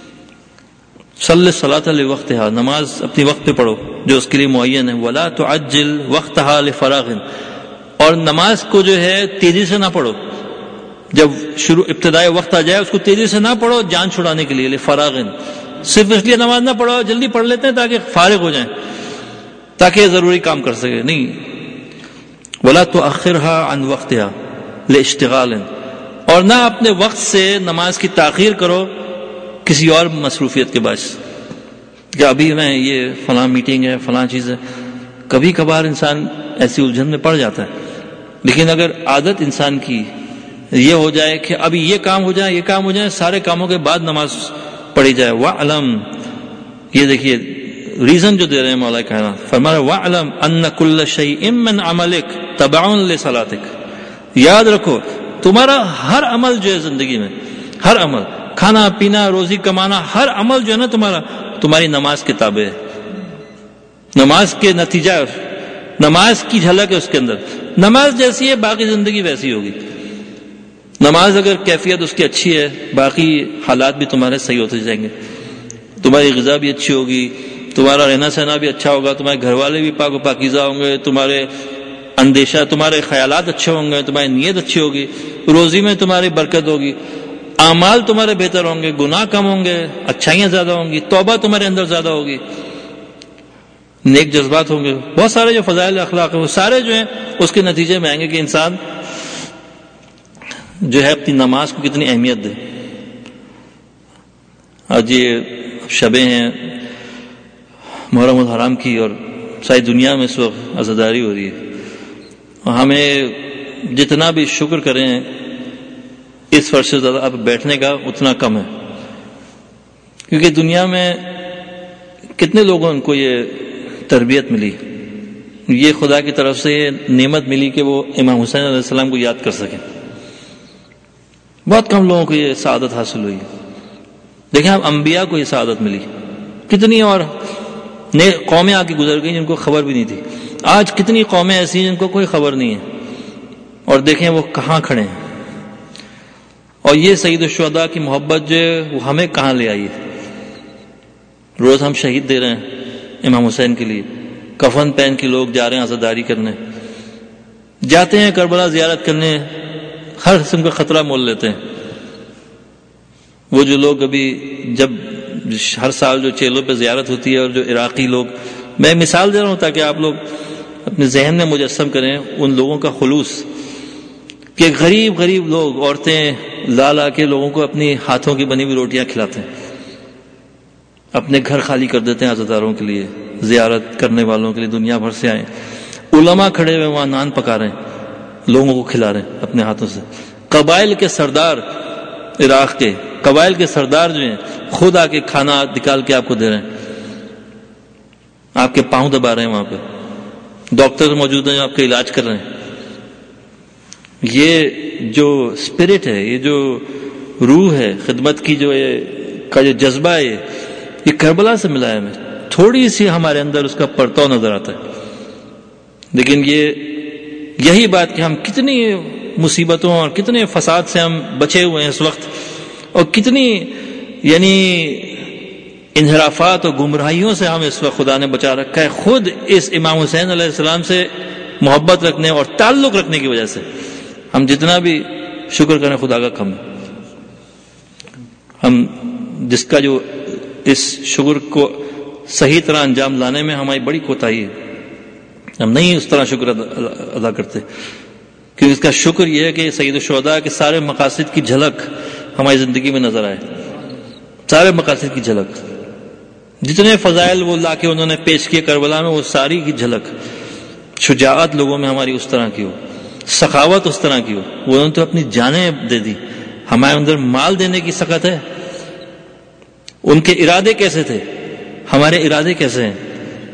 صلی الصلاۃ لوقتہا، نماز اپنی وقت پہ پڑھو جو اس کے لیے معین ہے۔ ولا تعجل وقتہا لفراغ، اور نماز کو جو ہے تیزی سے نہ پڑھو، جب شروع ابتدائی وقت آ جائے اس کو تیزی سے نہ پڑھو جان چھڑانے کے لیے، لفراغ، صرف اس لیے نماز نہ پڑھو جلدی پڑھ لیتے ہیں تاکہ فارغ ہو جائیں، تاکہ ضروری کام کر سکے، نہیں۔ ولا تؤخرها عن وقتها لاشتغال، اور نہ اپنے وقت سے نماز کی تاخیر کرو کسی اور مصروفیت کے باعث، کہ ابھی میں یہ فلاں میٹنگ ہے فلاں چیز ہے۔ کبھی کبھار انسان ایسی الجھن میں پڑ جاتا ہے، لیکن اگر عادت انسان کی یہ ہو جائے کہ ابھی یہ کام ہو جائے یہ کام ہو جائے، سارے کاموں کے بعد نماز پڑھی جائے۔ وَعْلَمْ، یہ دیکھیے ریزن جو دے رہے ہیں مولا کائنات، فرما رہے وَعْلَمْ أَنَّ كُلَّ شَيْءٍ مِّنْ عَمَلِكَ تَبَعٌ لِصَلَاتِكَ، یاد رکھو تمہارا ہر عمل جو ہے زندگی میں، ہر عمل، کھانا پینا روزی کمانا، ہر عمل جو ہے نا تمہارا تمہاری نماز کے تابع ہے، نماز کے نتیجہ، نماز کی جھلک ہے اس کے اندر۔ نماز جیسی ہے باقی زندگی ویسی ہوگی، نماز اگر کیفیت اس کی اچھی ہے باقی حالات بھی تمہارے صحیح ہوتے جائیں گے، تمہاری غذا بھی اچھی ہوگی، تمہارا رہنا سہنا بھی اچھا ہوگا، تمہارے گھر والے بھی پاک و پاکیزہ ہوں گے، تمہارے اندیشہ تمہارے خیالات اچھے ہوں گے، تمہاری نیت اچھی ہوگی، روزی میں تمہاری برکت ہوگی، اعمال تمہارے بہتر ہوں گے، گناہ کم ہوں گے، اچھائیاں زیادہ ہوں گی، توبہ تمہارے اندر زیادہ ہوگی، نیک جذبات ہوں گے، بہت سارے جو فضائل اخلاق ہیں وہ سارے جو ہیں اس کے نتیجے میں آئیں گے کہ انسان جو ہے اپنی نماز کو کتنی اہمیت دے۔ آج یہ شبیں ہیں محرم الحرام کی، اور ساری دنیا میں اس وقت عزاداری ہو رہی ہے، اور ہمیں جتنا بھی شکر کریں اس فرض سے زیادہ اب بیٹھنے کا اتنا کم ہے، کیونکہ دنیا میں کتنے لوگوں کو یہ تربیت ملی، یہ خدا کی طرف سے یہ نعمت ملی کہ وہ امام حسین علیہ السلام کو یاد کر سکیں، بہت کم لوگوں کو یہ سعادت حاصل ہوئی۔ دیکھیں اب انبیاء کو یہ سعادت ملی، کتنی اور نئے قومیں آ کے گزر گئیں جن کو خبر بھی نہیں تھی، آج کتنی قومیں ایسی ہیں جن کو کوئی خبر نہیں ہے، اور دیکھیں وہ کہاں کھڑے ہیں، اور یہ سید الشہداء کی محبت جو ہے وہ ہمیں کہاں لے آئی ہے۔ روز ہم شہید دے رہے ہیں امام حسین کے لیے، کفن پہن کے لوگ جا رہے ہیں عزاداری کرنے، جاتے ہیں کربلا زیارت کرنے، ہر قسم کا خطرہ مول لیتے ہیں۔ وہ جو لوگ ابھی جب ہر سال جو چیلوں پہ زیارت ہوتی ہے، اور جو عراقی لوگ، میں مثال دے رہا ہوں تاکہ آپ لوگ اپنے ذہن میں مجسم کریں ان لوگوں کا خلوص، کہ غریب غریب لوگ، عورتیں لا لا کے لوگوں کو اپنی ہاتھوں کی بنی ہوئی روٹیاں کھلاتے ہیں، اپنے گھر خالی کر دیتے ہیں عزاداروں کے لیے، زیارت کرنے والوں کے لیے دنیا بھر سے آئے، علماء کھڑے ہوئے وہاں نان پکا رہے ہیں، لوگوں کو کھلا رہے ہیں اپنے ہاتھوں سے، قبائل کے سردار عراق کے قبائل کے سردار جو ہیں خود آ کے کھانا نکال کے آپ کو دے رہے ہیں، آپ کے پاؤں دبا رہے ہیں، وہاں پہ ڈاکٹر موجود ہیں جو آپ کا علاج کر رہے ہیں. یہ جو اسپرٹ ہے، یہ جو روح ہے خدمت کی، جو یہ کا جو جذبہ ہے، یہ کربلا سے ملا ہے. ہمیں تھوڑی سی ہمارے اندر اس کا پرتو نظر آتا ہے، لیکن یہ یہی بات کہ ہم کتنی مصیبتوں اور کتنے فساد سے ہم بچے ہوئے ہیں اس وقت، اور کتنی یعنی انحرافات اور گمراہیوں سے ہمیں اس وقت خدا نے بچا رکھا ہے، خود اس امام حسین علیہ السلام سے محبت رکھنے اور تعلق رکھنے کی وجہ سے. ہم جتنا بھی شکر کریں خدا کا کم ہے. ہم جس کا جو اس شکر کو صحیح طرح انجام لانے میں ہماری بڑی کوتاہی ہے، ہم نہیں اس طرح شکر ادا کرتے، کیونکہ اس کا شکر یہ ہے کہ سید الشہداء کے سارے مقاصد کی جھلک ہماری زندگی میں نظر آئے، سارے مقاصد کی جھلک، جتنے فضائل وہ لا کے انہوں نے پیش کیے کربلا میں، وہ ساری کی جھلک. شجاعت لوگوں میں ہماری اس طرح کی ہو، سخاوت اس طرح کی ہو. وہ انہوں نے تو اپنی جانیں دے دی، ہمارے اندر مال دینے کی سخت ہے. ان کے ارادے کیسے تھے، ہمارے ارادے کیسے ہیں،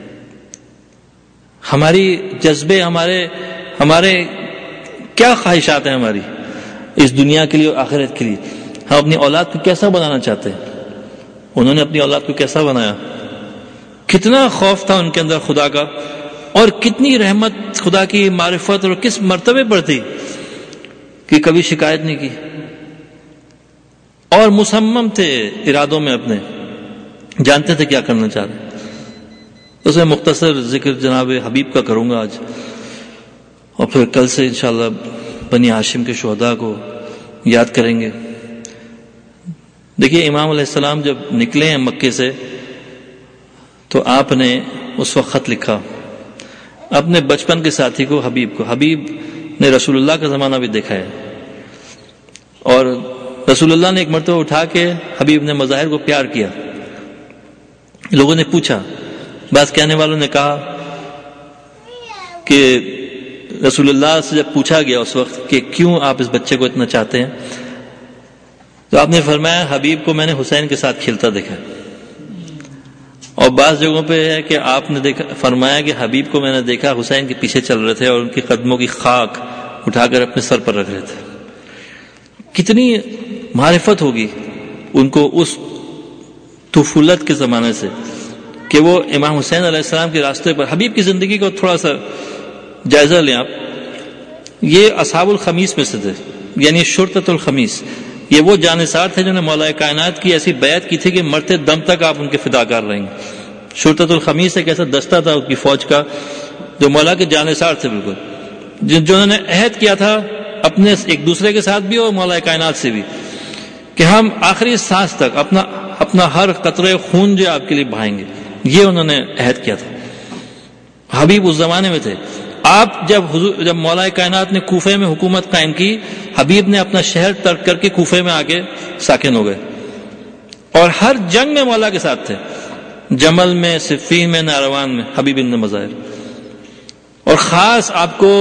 ہماری جذبے، ہمارے ہمارے کیا خواہشات ہیں ہماری اس دنیا کے لیے اور آخرت کے لیے. ہم اپنی اولاد کو کیسا بنانا چاہتے ہیں، انہوں نے اپنی اولاد کو کیسا بنایا، کتنا خوف تھا ان کے اندر خدا کا، اور کتنی رحمت خدا کی معرفت اور کس مرتبے پر تھی کہ کبھی شکایت نہیں کی، اور مصمم تھے ارادوں میں اپنے، جانتے تھے کیا کرنا چاہ رہے. اس میں مختصر ذکر جناب حبیب کا کروں گا آج، اور پھر کل سے انشاءاللہ بنی ہاشم کے شہداء کو یاد کریں گے. دیکھیے امام علیہ السلام جب نکلے ہیں مکے سے تو آپ نے اس وقت خط لکھا اپنے بچپن کے ساتھی کو، حبیب کو. حبیب نے رسول اللہ کا زمانہ بھی دیکھا ہے، اور رسول اللہ نے ایک مرتبہ اٹھا کے حبیب نے مظاہر کو پیار کیا. لوگوں نے پوچھا، بعض کہنے والوں نے کہا کہ رسول اللہ سے جب پوچھا گیا اس وقت کہ کیوں آپ اس بچے کو اتنا چاہتے ہیں، تو آپ نے فرمایا حبیب کو میں نے حسین کے ساتھ کھیلتا دیکھا. اور بعض جگہوں پہ ہے کہ آپ نے دیکھا فرمایا کہ حبیب کو میں نے دیکھا حسین کے پیچھے چل رہے تھے اور ان کی قدموں کی خاک اٹھا کر اپنے سر پر رکھ رہے تھے. کتنی معرفت ہوگی ان کو اس طفولت کے زمانے سے کہ وہ امام حسین علیہ السلام کے راستے پر. حبیب کی زندگی کو تھوڑا سا جائزہ لیں آپ. یہ اصحاب الخمیس میں سے تھے، یعنی شرطۃ الخمیس. یہ وہ جانثار تھے جنہوں نے مولا کائنات کی ایسی بیعت کی تھی کہ مرتے دم تک آپ ان کے فداکار رہیں گے. شرطۃ الخمیس ایک ایسا دستہ تھا ان کی فوج کا جو مولا کے جانثار تھے بالکل، جنہوں نے عہد کیا تھا اپنے ایک دوسرے کے ساتھ بھی اور مولا کائنات سے بھی کہ ہم آخری سانس تک اپنا اپنا ہر قطرے خون جو آپ کے لیے بہائیں گے. یہ انہوں نے عہد کیا تھا. حبیب اس زمانے میں تھے. آپ جب حضور جب مولا کائنات نے کوفے میں حکومت قائم کی، حبیب نے اپنا شہر ترک کر کے کوفے میں آ کے ساکن ہو گئے، اور ہر جنگ میں مولا کے ساتھ تھے. جمل میں، صفین میں، ناروان میں حبیب ابن مظاہر. اور خاص آپ کو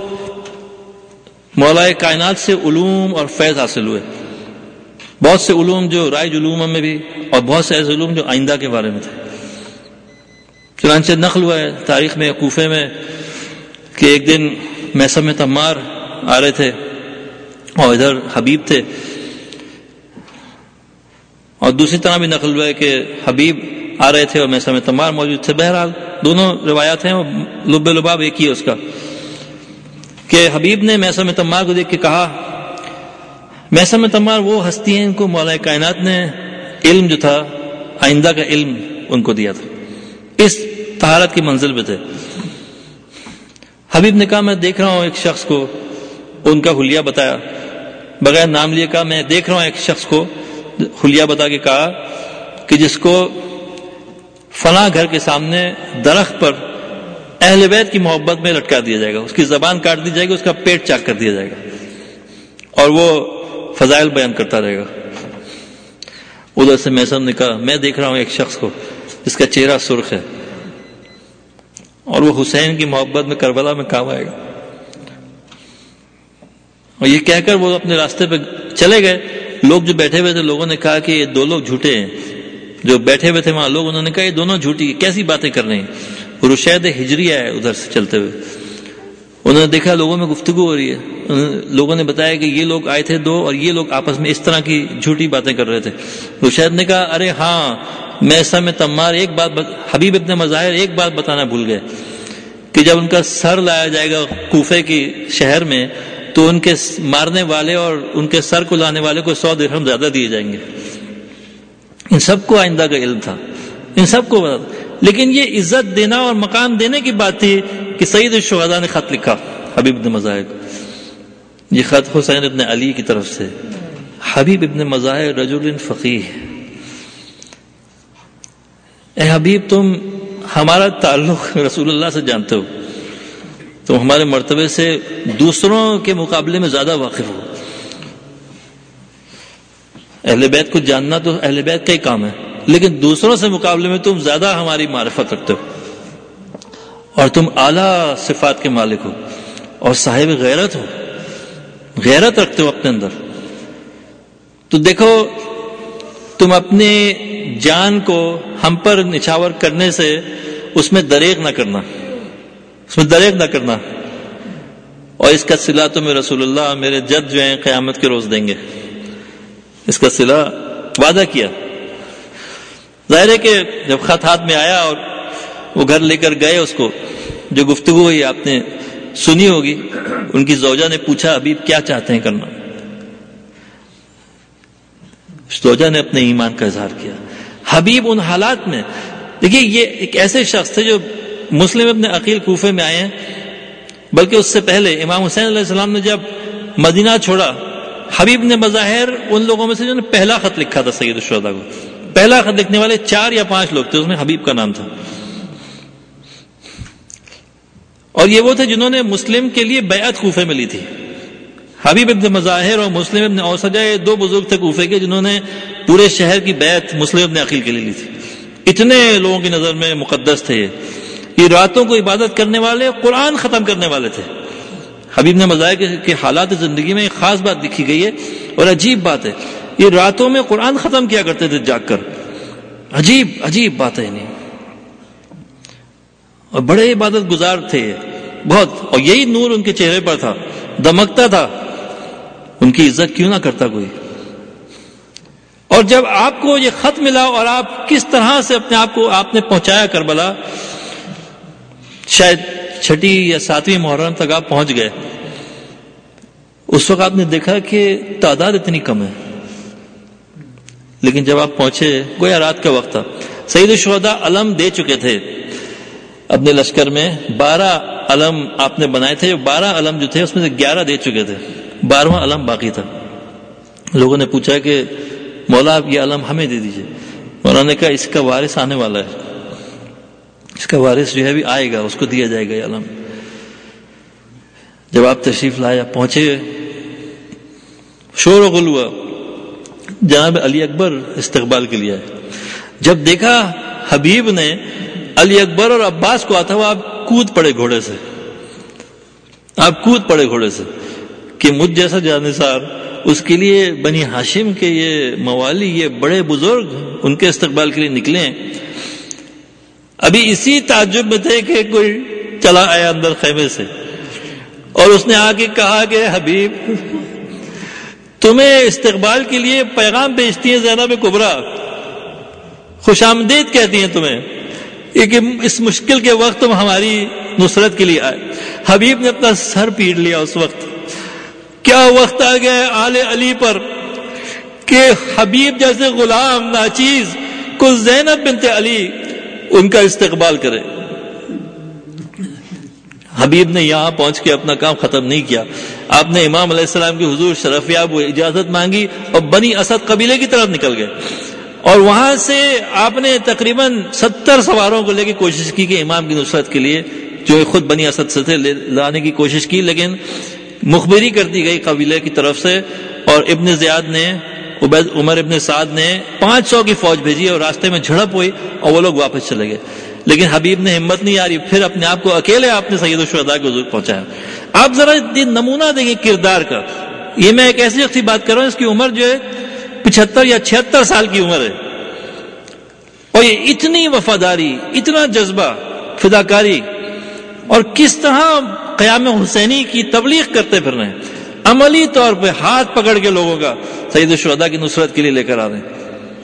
مولا کائنات سے علوم اور فیض حاصل ہوئے، بہت سے علوم جو رائج علوم میں بھی، اور بہت سے ایسے علوم جو آئندہ کے بارے میں تھے. چنانچہ نقل ہوا ہے تاریخ میں کوفے میں کہ ایک دن میثم تمار آ رہے تھے اور ادھر حبیب تھے، اور دوسری طرح بھی نقل ہوا ہے کہ حبیب آ رہے تھے اور میثم تمار موجود تھے. بہرحال دونوں روایات ہیں، لب لباب ایک ہی ہے اس کا، کہ حبیب نے میثم تمار کو دیکھ کے کہا، میثم تمار وہ ہستی ہیں ان کو مولا کائنات نے علم جو تھا آئندہ کا علم ان کو دیا تھا، اس طہارت کی منزل پہ تھے. حبیب نے کہا میں دیکھ رہا ہوں ایک شخص کو، ان کا حلیہ بتایا بغیر نام لیے، کہا میں دیکھ رہا ہوں ایک شخص کو، حلیہ بتا کے کہا کہ جس کو فلاں گھر کے سامنے درخت پر اہل بیت کی محبت میں لٹکا دیا جائے گا، اس کی زبان کاٹ دی جائے گی، اس کا پیٹ چاک کر دیا جائے گا، اور وہ فضائل بیان کرتا رہے گا. ادھر سے میثم نے کہا میں دیکھ رہا ہوں ایک شخص کو جس کا چہرہ سرخ ہے، اور وہ حسین کی محبت میں کربلا میں کام آئے گا. اور یہ کہہ کر وہ اپنے راستے پہ چلے گئے، لوگ جو بیٹھے ہوئے تھے لوگوں نے کہا کہ یہ دو لوگ جھوٹے ہیں، جو بیٹھے ہوئے تھے وہاں لوگ، انہوں نے کہا یہ دونوں جھوٹی کیسی باتیں کر رہے ہیں۔ رشید ہجریہ ہے ادھر سے چلتے ہوئے، انہوں نے دیکھا لوگوں میں گفتگو ہو رہی ہے، لوگوں نے بتایا کہ یہ لوگ آئے تھے دو اور یہ لوگ آپس میں اس طرح کی جھوٹی باتیں کر رہے تھے۔ رشید نے کہا ارے ہاں میں اس میں تمار ایک بات بت... حبیب ابن مظاہر ایک بات بتانا بھول گئے کہ جب ان کا سر لایا جائے گا کوفے کی شہر میں تو ان کے مارنے والے اور ان کے سر کو لانے والے کو سو درہم زیادہ دیے جائیں گے۔ ان سب کو آئندہ کا علم تھا، ان سب کو بتا، لیکن یہ عزت دینا اور مقام دینے کی بات تھی کہ سید الشہداء نے خط لکھا حبیب ابن مظاہر کو، یہ خط حسین ابن علی کی طرف سے۔ حبیب ابن مظاہر رجل فقیہ، اے حبیب تم ہمارا تعلق رسول اللہ سے جانتے ہو، تم ہمارے مرتبے سے دوسروں کے مقابلے میں زیادہ واقف ہو۔ اہل بیت کو جاننا تو اہل بیت کا ہی کام ہے، لیکن دوسروں سے مقابلے میں تم زیادہ ہماری معرفت رکھتے ہو، اور تم اعلیٰ صفات کے مالک ہو اور صاحب غیرت ہو، غیرت رکھتے ہو اپنے اندر۔ تو دیکھو تم اپنے جان کو ہم پر نچھاور کرنے سے اس میں دریغ نہ کرنا، اس میں دریغ نہ کرنا، اور اس کا صلہ تمہیں رسول اللہ میرے جد جو ہیں قیامت کے روز دیں گے، اس کا صلہ وعدہ کیا۔ ظاہر ہے کہ جب خط ہاتھ میں آیا اور وہ گھر لے کر گئے، اس کو جو گفتگو ہوئی آپ نے سنی ہوگی، ان کی زوجہ نے پوچھا حبیب کیا چاہتے ہیں کرنا؟ زوجہ نے اپنے ایمان کا اظہار کیا۔ حبیب ان حالات میں، دیکھیے یہ ایک ایسے شخص تھے جو مسلم ابن عقیل کوفے میں آئے ہیں، بلکہ اس سے پہلے امام حسین علیہ السلام نے جب مدینہ چھوڑا، حبیب نے مظاہر ان لوگوں میں سے جنہوں نے پہلا خط لکھا تھا سید الشہداء کو، پہلا خط لکھنے والے چار یا پانچ لوگ تھے، اس میں حبیب کا نام تھا، اور یہ وہ تھے جنہوں نے مسلم کے لیے بیعت کوفے میں لی تھی۔ حبیب ابن مظاہر اور مسلم ابن اوسجہ یہ دو بزرگ تھے کوفے کے جنہوں نے پورے شہر کی بیعت مسلم ابن عقیل کے لیے لی تھی، اتنے لوگوں کی نظر میں مقدس تھے یہ یہ راتوں کو عبادت کرنے والے، قرآن ختم کرنے والے تھے۔ حبیب نے مظاہر کے حالات زندگی میں ایک خاص بات لکھی گئی ہے اور عجیب بات ہے، یہ راتوں میں قرآن ختم کیا کرتے تھے جاگ کر، عجیب عجیب بات ہے نہیں، اور بڑے عبادت گزار تھے بہت، اور یہی نور ان کے چہرے پر تھا، دمکتا تھا، ان کی عزت کیوں نہ کرتا کوئی۔ اور جب آپ کو یہ خط ملا اور آپ کس طرح سے اپنے آپ کو آپ نے پہنچایا کربلا، شاید چھٹی یا ساتویں محرم تک آپ پہنچ گئے، اس وقت آپ نے دیکھا کہ تعداد اتنی کم ہے، لیکن جب آپ پہنچے گویا رات کا وقت تھا۔ سید الشہداء علم دے چکے تھے اپنے لشکر میں، بارہ علم آپ نے بنائے تھے، بارہ علم جو تھے اس میں سے گیارہ دے چکے تھے، بارہواں علم باقی تھا۔ لوگوں نے پوچھا کہ مولا آپ یہ علم ہمیں دے دیجئے، مولا نے کہا اس کا وارث آنے والا ہے، اس کا وارث جو ہے بھی آئے گا، اس کو دیا جائے گا یہ علم۔ جب آپ تشریف لایا پہنچے، شور و غل ہوا، جناب علی اکبر استقبال کے لیے آئے، جب دیکھا حبیب نے علی اکبر اور عباس کو آتا ہوا، آپ کود پڑے گھوڑے سے، آپ کود پڑے گھوڑے سے کہ مجھ جیسا جانثار، اس کے لیے بنی ہاشم کے یہ موالی، یہ بڑے بزرگ ان کے استقبال کے لیے نکلے ہیں۔ ابھی اسی تعجب میں تھے کہ کوئی چلا آیا اندر خیمے سے، اور اس نے آ کے کہا کہ حبیب تمہیں استقبال کے لیے پیغام بھیجتی ہیں زینب کبریٰ، خوش آمدید کہتی ہیں تمہیں، کہ اس مشکل کے وقت تم ہماری نصرت کے لیے آئے۔ حبیب نے اپنا سر پیٹ لیا اس وقت، کیا وقت آ گیا آل علی پر کہ حبیب جیسے غلام ناچیز کو زینب بنت علی ان کا استقبال کرے۔ حبیب نے یہاں پہنچ کے اپنا کام ختم نہیں کیا، آپ نے امام علیہ السلام کی حضور شرفیاب ہوئے، اجازت مانگی اور بنی اسد قبیلے کی طرف نکل گئے، اور وہاں سے آپ نے تقریباً ستر سواروں کو لے کے کوشش کی کہ امام کی نصرت کے لیے، جو خود بنی اسد سے تھے، لانے کی کوشش کی، لیکن مخبری کر دی گئی قبیلے کی طرف سے، اور ابن زیاد نے، عبید عمر ابن سعد نے پانچ سو کی فوج بھیجی اور راستے میں جھڑپ ہوئی اور وہ لوگ واپس چلے گئے، لیکن حبیب نے ہمت نہیں آ رہی، پھر اپنے آپ کو اکیلے آپ نے سید الشہداء کے حضور پہنچایا۔ آپ ذرا نمونہ دیکھیں کردار کا، یہ میں ایک ایسی شخص کی بات کر رہا ہوں اس کی عمر جو ہے پچہتر یا چھہتر سال کی عمر ہے، اور یہ اتنی وفاداری، اتنا جذبہ، فداکاری، اور کس طرح قیام حسینی کی تبلیغ کرتے پھر رہے ہیں، عملی طور پہ ہاتھ پکڑ کے لوگوں کا سید الشہداء کی نصرت کے لیے لے کر آ رہے ہیں.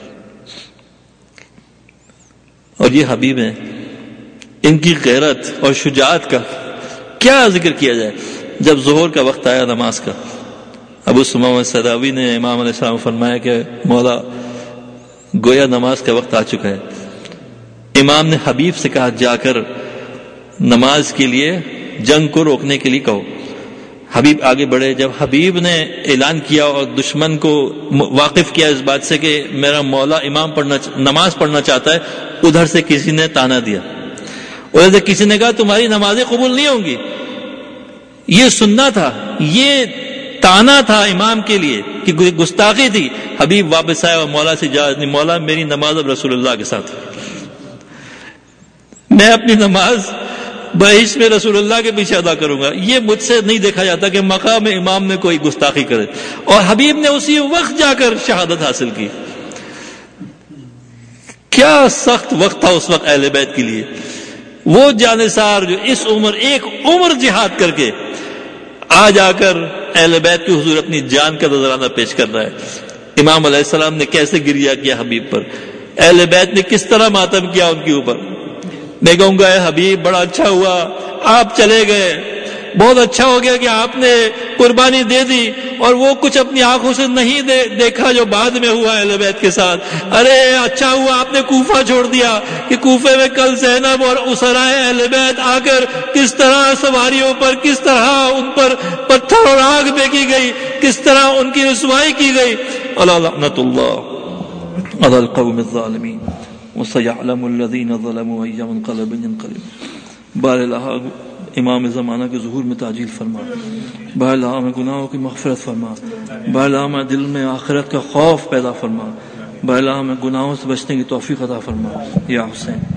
اور یہ حبیب ہیں، ان کی غیرت اور شجاعت کا کیا ذکر کیا جائے. جب ظہر کا وقت آیا نماز کا، ابو ثمامہ سداوی نے امام علیہ السلام فرمایا کہ مولا گویا نماز کا وقت آ چکا ہے. امام نے حبیب سے کہا جا کر نماز کے لیے جنگ کو روکنے کے لیے کہو. حبیب آگے بڑھے. جب حبیب نے اعلان کیا اور دشمن کو واقف کیا اس بات سے کہ میرا مولا امام پڑھنا نماز پڑھنا چاہتا ہے، ادھر سے کسی نے تانا دیا، ادھر سے کسی نے کہا تمہاری نمازیں قبول نہیں ہوں گی. یہ سننا تھا، یہ تانا تھا امام کے لیے کہ گستاخی تھی. حبیب واپس آیا اور مولا سے اجازت نہیں، مولا میری نماز اب رسول اللہ کے ساتھ، میں اپنی نماز بہشت میں رسول اللہ کے پیچھے ادا کروں گا. یہ مجھ سے نہیں دیکھا جاتا کہ مقام امام میں کوئی گستاخی کرے. اور حبیب نے اسی وقت جا کر شہادت حاصل کی. کیا سخت وقت تھا اس وقت اہل بیت کے لیے. وہ جانثار جو اس عمر ایک عمر جہاد کر کے آ جا کر اہل بیت کے حضور اپنی جان کا نذرانہ پیش کر رہا ہے. امام علیہ السلام نے کیسے گریہ کیا حبیب پر، اہل بیت نے کس طرح ماتم کیا ان کے اوپر. میں کہوں گا اے حبیب بڑا اچھا ہوا آپ چلے گئے، بہت اچھا ہو گیا کہ آپ نے قربانی دے دی اور وہ کچھ اپنی آنکھوں سے نہیں دے دیکھا جو بعد میں ہوا اہل بیت کے ساتھ. ارے اچھا ہوا آپ نے کوفہ چھوڑ دیا کہ کوفے میں کل زینب اور اسرائے اہل بیت آ کر کس طرح سواریوں پر کس طرح ان پر پتھر اور آگ پھینکی گئی، کس طرح ان کی رسوائی کی گئی. الا لعنت اللہ علی القوم الظالمین وسيعلم الذين ظلموا أي منقلب ينقلب. بار الہ امام زمانہ کے ظہور میں تعجیل فرما، بار الہ میں گناہوں کی مغفرت فرما، بار الہ میں دل میں آخرت کا خوف پیدا فرما، بار الہ میں گناہوں سے بچنے کی توفیق عطا فرما. یا حسین